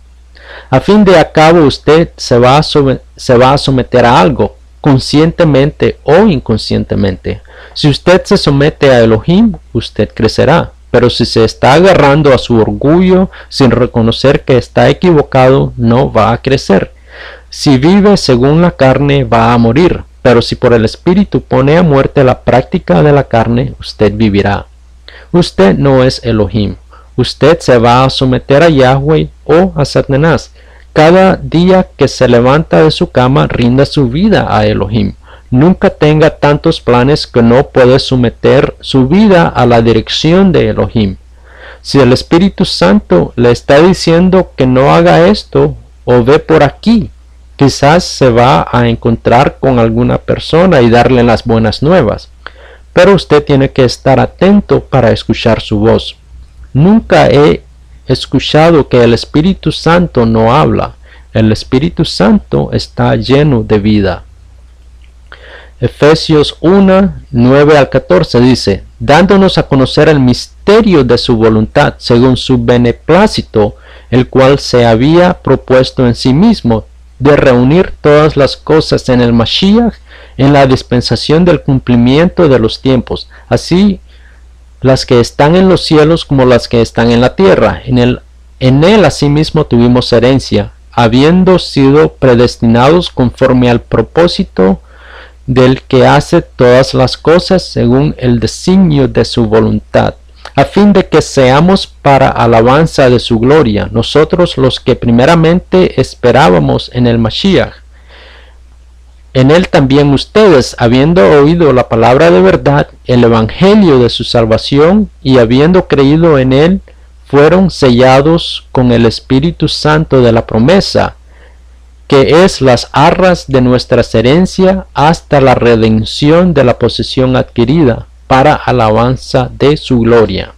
A fin de cabo usted se va a someter a algo, conscientemente o inconscientemente. Si usted se somete a Elohim, usted crecerá. Pero si se está agarrando a su orgullo sin reconocer que está equivocado, no va a crecer. Si vive según la carne, va a morir. Pero si por el Espíritu pone a muerte la práctica de la carne, usted vivirá. Usted no es Elohim. Usted se va a someter a Yahweh o a Satanás. Cada día que se levanta de su cama, rinda su vida a Elohim. Nunca tenga tantos planes que no puede someter su vida a la dirección de Elohim. Si el Espíritu Santo le está diciendo que no haga esto o ve por aquí, quizás se va a encontrar con alguna persona y darle las buenas nuevas. Pero usted tiene que estar atento para escuchar su voz. Nunca he escuchado que el Espíritu Santo no habla. El Espíritu Santo está lleno de vida. Efesios 1, 9 al 14 dice: dándonos a conocer el misterio de su voluntad, según su beneplácito, el cual se había propuesto en sí mismo, de reunir todas las cosas en el Mashiach, en la dispensación del cumplimiento de los tiempos, así las que están en los cielos como las que están en la tierra. En él asimismo tuvimos herencia, habiendo sido predestinados conforme al propósito del que hace todas las cosas según el designio de su voluntad, a fin de que seamos para alabanza de su gloria, nosotros los que primeramente esperábamos en el Mashiach. En él también ustedes, habiendo oído la palabra de verdad, el evangelio de su salvación, y habiendo creído en él, fueron sellados con el Espíritu Santo de la promesa, que es las arras de nuestra herencia hasta la redención de la posesión adquirida, para alabanza de su gloria.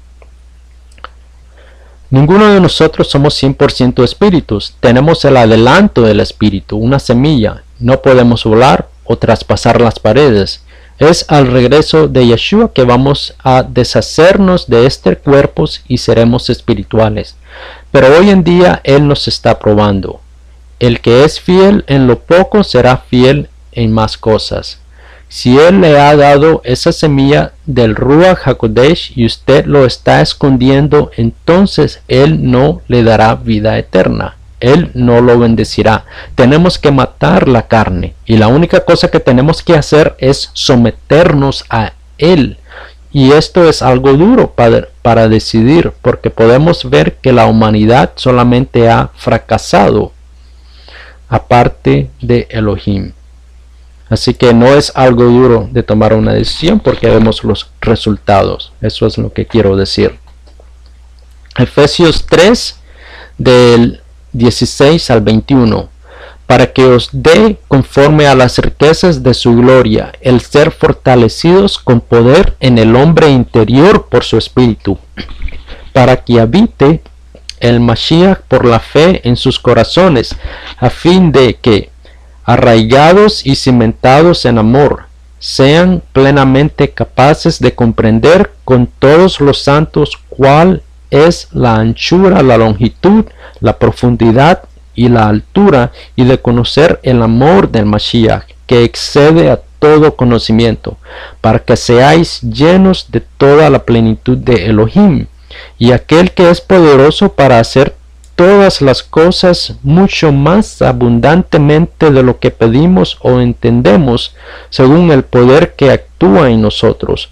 Ninguno de nosotros somos 100% espíritus. Tenemos el adelanto del espíritu, una semilla. No podemos volar o traspasar las paredes. Es al regreso de Yeshua que vamos a deshacernos de este cuerpo y seremos espirituales. Pero hoy en día Él nos está probando. El que es fiel en lo poco será fiel en más cosas. Si Él le ha dado esa semilla del Ruach HaKodesh y usted lo está escondiendo, entonces Él no le dará vida eterna. Él no lo bendecirá. Tenemos que matar la carne y la única cosa que tenemos que hacer es someternos a Él. Y esto es algo duro para decidir, porque podemos ver que la humanidad solamente ha fracasado aparte de Elohim. Así que no es algo duro de tomar una decisión porque vemos los resultados. Eso es lo que quiero decir. Efesios 3 del 16 al 21, para que os dé conforme a las riquezas de su gloria, el ser fortalecidos con poder en el hombre interior por su espíritu, para que habite el Mashiach por la fe en sus corazones, a fin de que, arraigados y cimentados en amor, sean plenamente capaces de comprender con todos los santos cuál es la anchura, la longitud, la profundidad y la altura, y de conocer el amor del Mashiach, que excede a todo conocimiento, para que seáis llenos de toda la plenitud de Elohim, y aquel que es poderoso para hacer todas las cosas mucho más abundantemente de lo que pedimos o entendemos, según el poder que actúa en nosotros.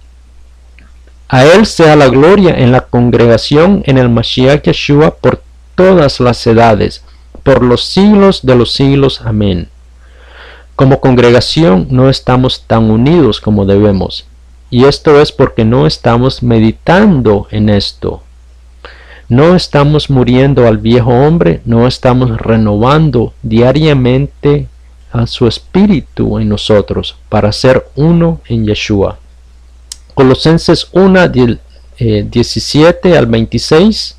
A él sea la gloria en la congregación en el Mashiach Yeshua por todas las edades, por los siglos de los siglos. Amén. Como congregación no estamos tan unidos como debemos, y esto es porque no estamos meditando en esto. No estamos muriendo al viejo hombre, no estamos renovando diariamente a su espíritu en nosotros para ser uno en Yeshua. Colosenses 1, 17 al 26.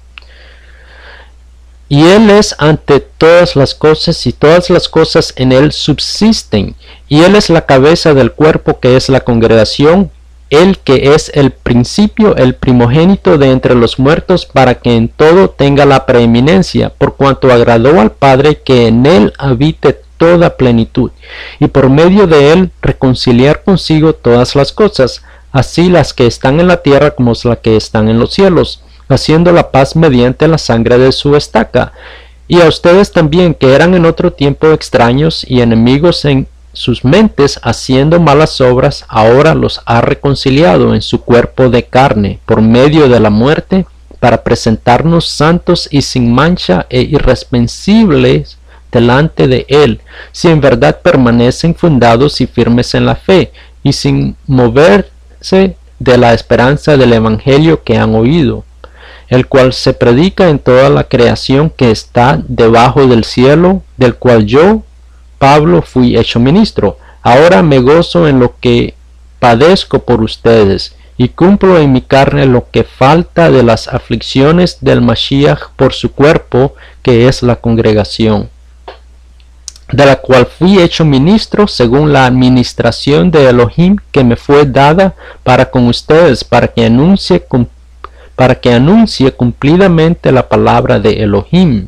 Y Él es ante todas las cosas, y todas las cosas en Él subsisten, y Él es la cabeza del cuerpo, que es la congregación, Él que es el principio, el primogénito de entre los muertos, para que en todo tenga la preeminencia, por cuanto agradó al Padre que en Él habite toda plenitud, y por medio de Él reconciliar consigo todas las cosas, así las que están en la tierra como las que están en los cielos, haciendo la paz mediante la sangre de su estaca. Y a ustedes también, que eran en otro tiempo extraños y enemigos en sus mentes, haciendo malas obras, ahora los ha reconciliado en su cuerpo de carne por medio de la muerte, para presentarnos santos y sin mancha e irreprensibles delante de Él, si en verdad permanecen fundados y firmes en la fe, y sin moverse de la esperanza del Evangelio que han oído, el cual se predica en toda la creación que está debajo del cielo, del cual yo, Pablo, fui hecho ministro. Ahora me gozo en lo que padezco por ustedes, y cumplo en mi carne lo que falta de las aflicciones del Mashiach por su cuerpo, que es la congregación, de la cual fui hecho ministro según la administración de Elohim que me fue dada para con ustedes, para que anuncie cumplidamente la palabra de Elohim,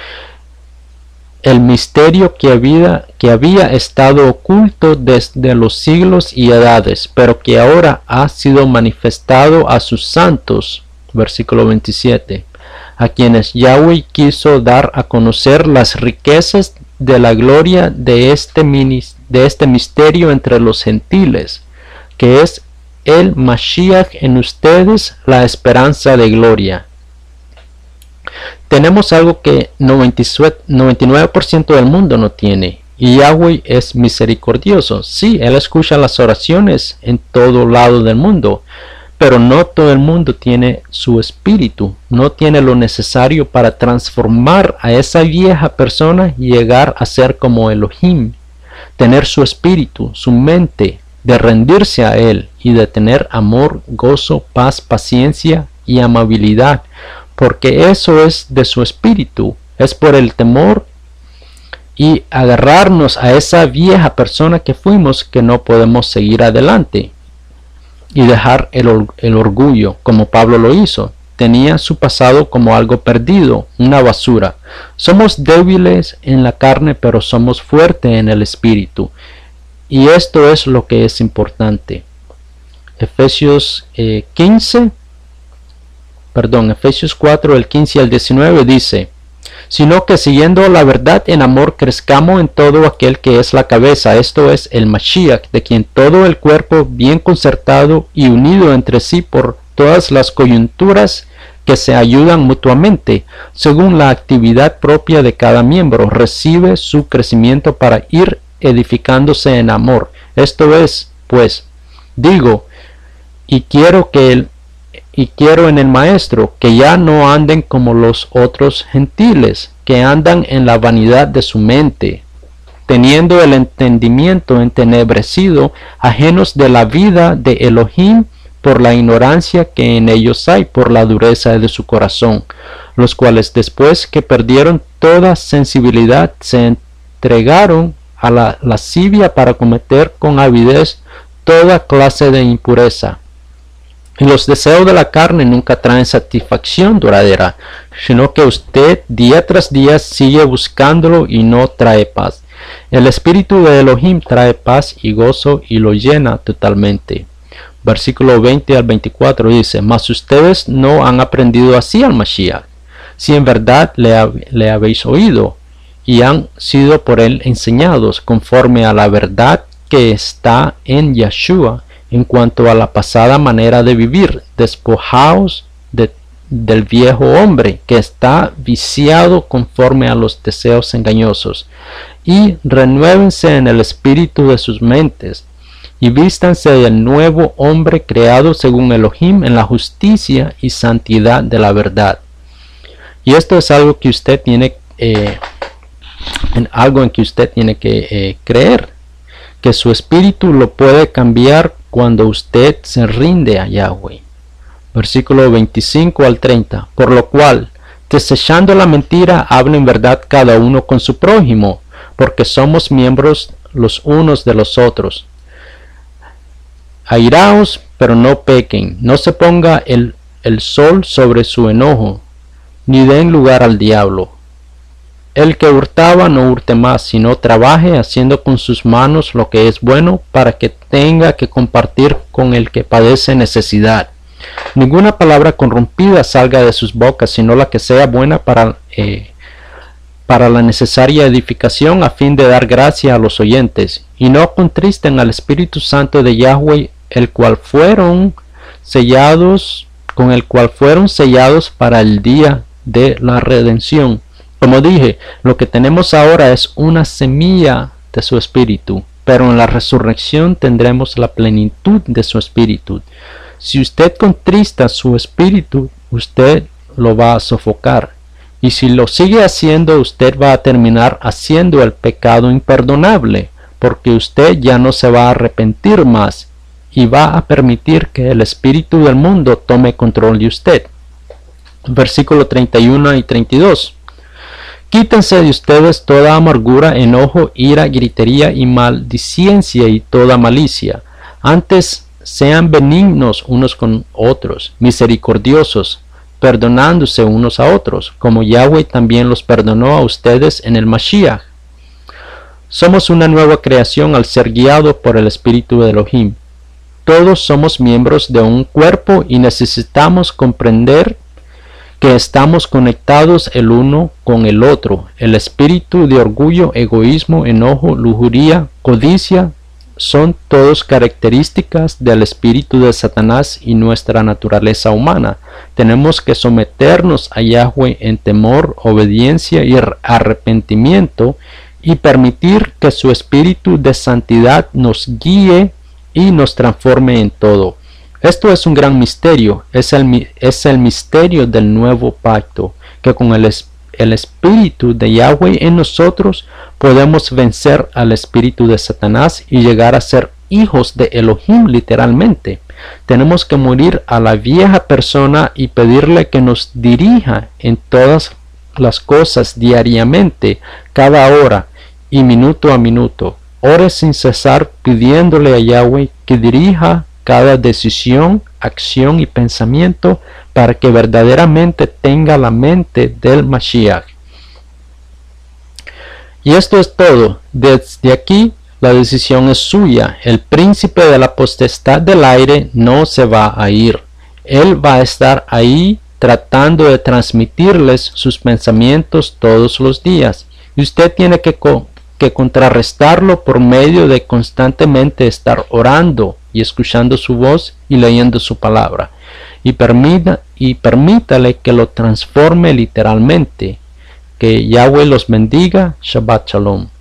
el misterio que había estado oculto desde los siglos y edades, pero que ahora ha sido manifestado a sus santos. Versículo 27. A quienes Yahweh quiso dar a conocer las riquezas de la gloria de este misterio entre los gentiles, que es el Mashiach en ustedes, la esperanza de gloria. Tenemos algo que 99% del mundo no tiene, y Yahweh es misericordioso. Sí, Él escucha las oraciones en todo lado del mundo, pero no todo el mundo tiene su espíritu, no tiene lo necesario para transformar a esa vieja persona y llegar a ser como Elohim, tener su espíritu, su mente, de rendirse a Él y de tener amor, gozo, paz, paciencia y amabilidad, porque eso es de su espíritu, es por el temor y agarrarnos a esa vieja persona que fuimos que no podemos seguir adelante y dejar el orgullo como Pablo lo hizo. Tenía su pasado como algo perdido, una basura. Somos débiles en la carne, pero somos fuertes en el espíritu. Y esto es lo que es importante. Efesios 4, el 15 al 19 dice: sino que siguiendo la verdad en amor crezcamos en todo aquel que es la cabeza, esto es el Mashiach, de quien todo el cuerpo bien concertado y unido entre sí por todas las coyunturas que se ayudan mutuamente, según la actividad propia de cada miembro, recibe su crecimiento para ir edificándose en amor. Esto es, pues, digo, y quiero en el Maestro, que ya no anden como los otros gentiles, que andan en la vanidad de su mente, teniendo el entendimiento entenebrecido, ajenos de la vida de Elohim por la ignorancia que en ellos hay, por la dureza de su corazón, los cuales después que perdieron toda sensibilidad se entregaron a la lascivia para cometer con avidez toda clase de impureza. Y los deseos de la carne nunca traen satisfacción duradera, sino que usted día tras día sigue buscándolo y no trae paz. El Espíritu de Elohim trae paz y gozo y lo llena totalmente. Versículo 20 al 24 dice: Mas ustedes no han aprendido así al Mashiach, si en verdad le habéis oído, y han sido por él enseñados, conforme a la verdad que está en Yeshua, en cuanto a la pasada manera de vivir. Despojaos del viejo hombre que está viciado conforme a los deseos engañosos, y renuévense en el espíritu de sus mentes, y vístanse del nuevo hombre creado según Elohim en la justicia y santidad de la verdad. Y esto es algo que usted tiene en que usted tiene que creer, que su espíritu lo puede cambiar cuando usted se rinde a Yahweh. Versículo 25 al 30. Por lo cual, desechando la mentira, hablen verdad cada uno con su prójimo, porque somos miembros los unos de los otros. Airaos, pero no pequen, no se ponga el sol sobre su enojo, ni den lugar al diablo. El que hurtaba no hurte más, sino trabaje haciendo con sus manos lo que es bueno, para que tenga que compartir con el que padece necesidad. Ninguna palabra corrompida salga de sus bocas, sino la que sea buena para la necesaria edificación, a fin de dar gracia a los oyentes. Y no contristen al Espíritu Santo de Yahweh, con el cual fueron sellados para el día de la redención. Como dije, lo que tenemos ahora es una semilla de su espíritu, pero en la resurrección tendremos la plenitud de su espíritu. Si usted contrista su espíritu, usted lo va a sofocar. Y si lo sigue haciendo, usted va a terminar haciendo el pecado imperdonable, porque usted ya no se va a arrepentir más y va a permitir que el espíritu del mundo tome control de usted. Versículo 31 y 32. Quítense de ustedes toda amargura, enojo, ira, gritería y maldicencia y toda malicia. Antes sean benignos unos con otros, misericordiosos, perdonándose unos a otros, como Yahweh también los perdonó a ustedes en el Mashiach. Somos una nueva creación al ser guiado por el Espíritu de Elohim. Todos somos miembros de un cuerpo y necesitamos comprender que estamos conectados el uno con el otro. El espíritu de orgullo, egoísmo, enojo, lujuria, codicia son todos características del espíritu de Satanás y nuestra naturaleza humana. Tenemos que someternos a Yahweh en temor, obediencia y arrepentimiento, y permitir que su espíritu de santidad nos guíe y nos transforme en todo. Esto es un gran misterio, es el misterio del nuevo pacto, que con el espíritu de Yahweh en nosotros podemos vencer al espíritu de Satanás y llegar a ser hijos de Elohim literalmente. Tenemos que morir a la vieja persona y pedirle que nos dirija en todas las cosas diariamente, cada hora y minuto a minuto. Ore sin cesar pidiéndole a Yahweh que dirija cada decisión, acción y pensamiento para que verdaderamente tenga la mente del Mashiach. Y esto es todo. Desde aquí la decisión es suya. El príncipe de la potestad del aire no se va a ir. Él va a estar ahí tratando de transmitirles sus pensamientos todos los días. Y usted tiene que contrarrestarlo por medio de constantemente estar orando y escuchando su voz y leyendo su palabra, y permítale que lo transforme literalmente. Que Yahweh los bendiga. Shabbat Shalom.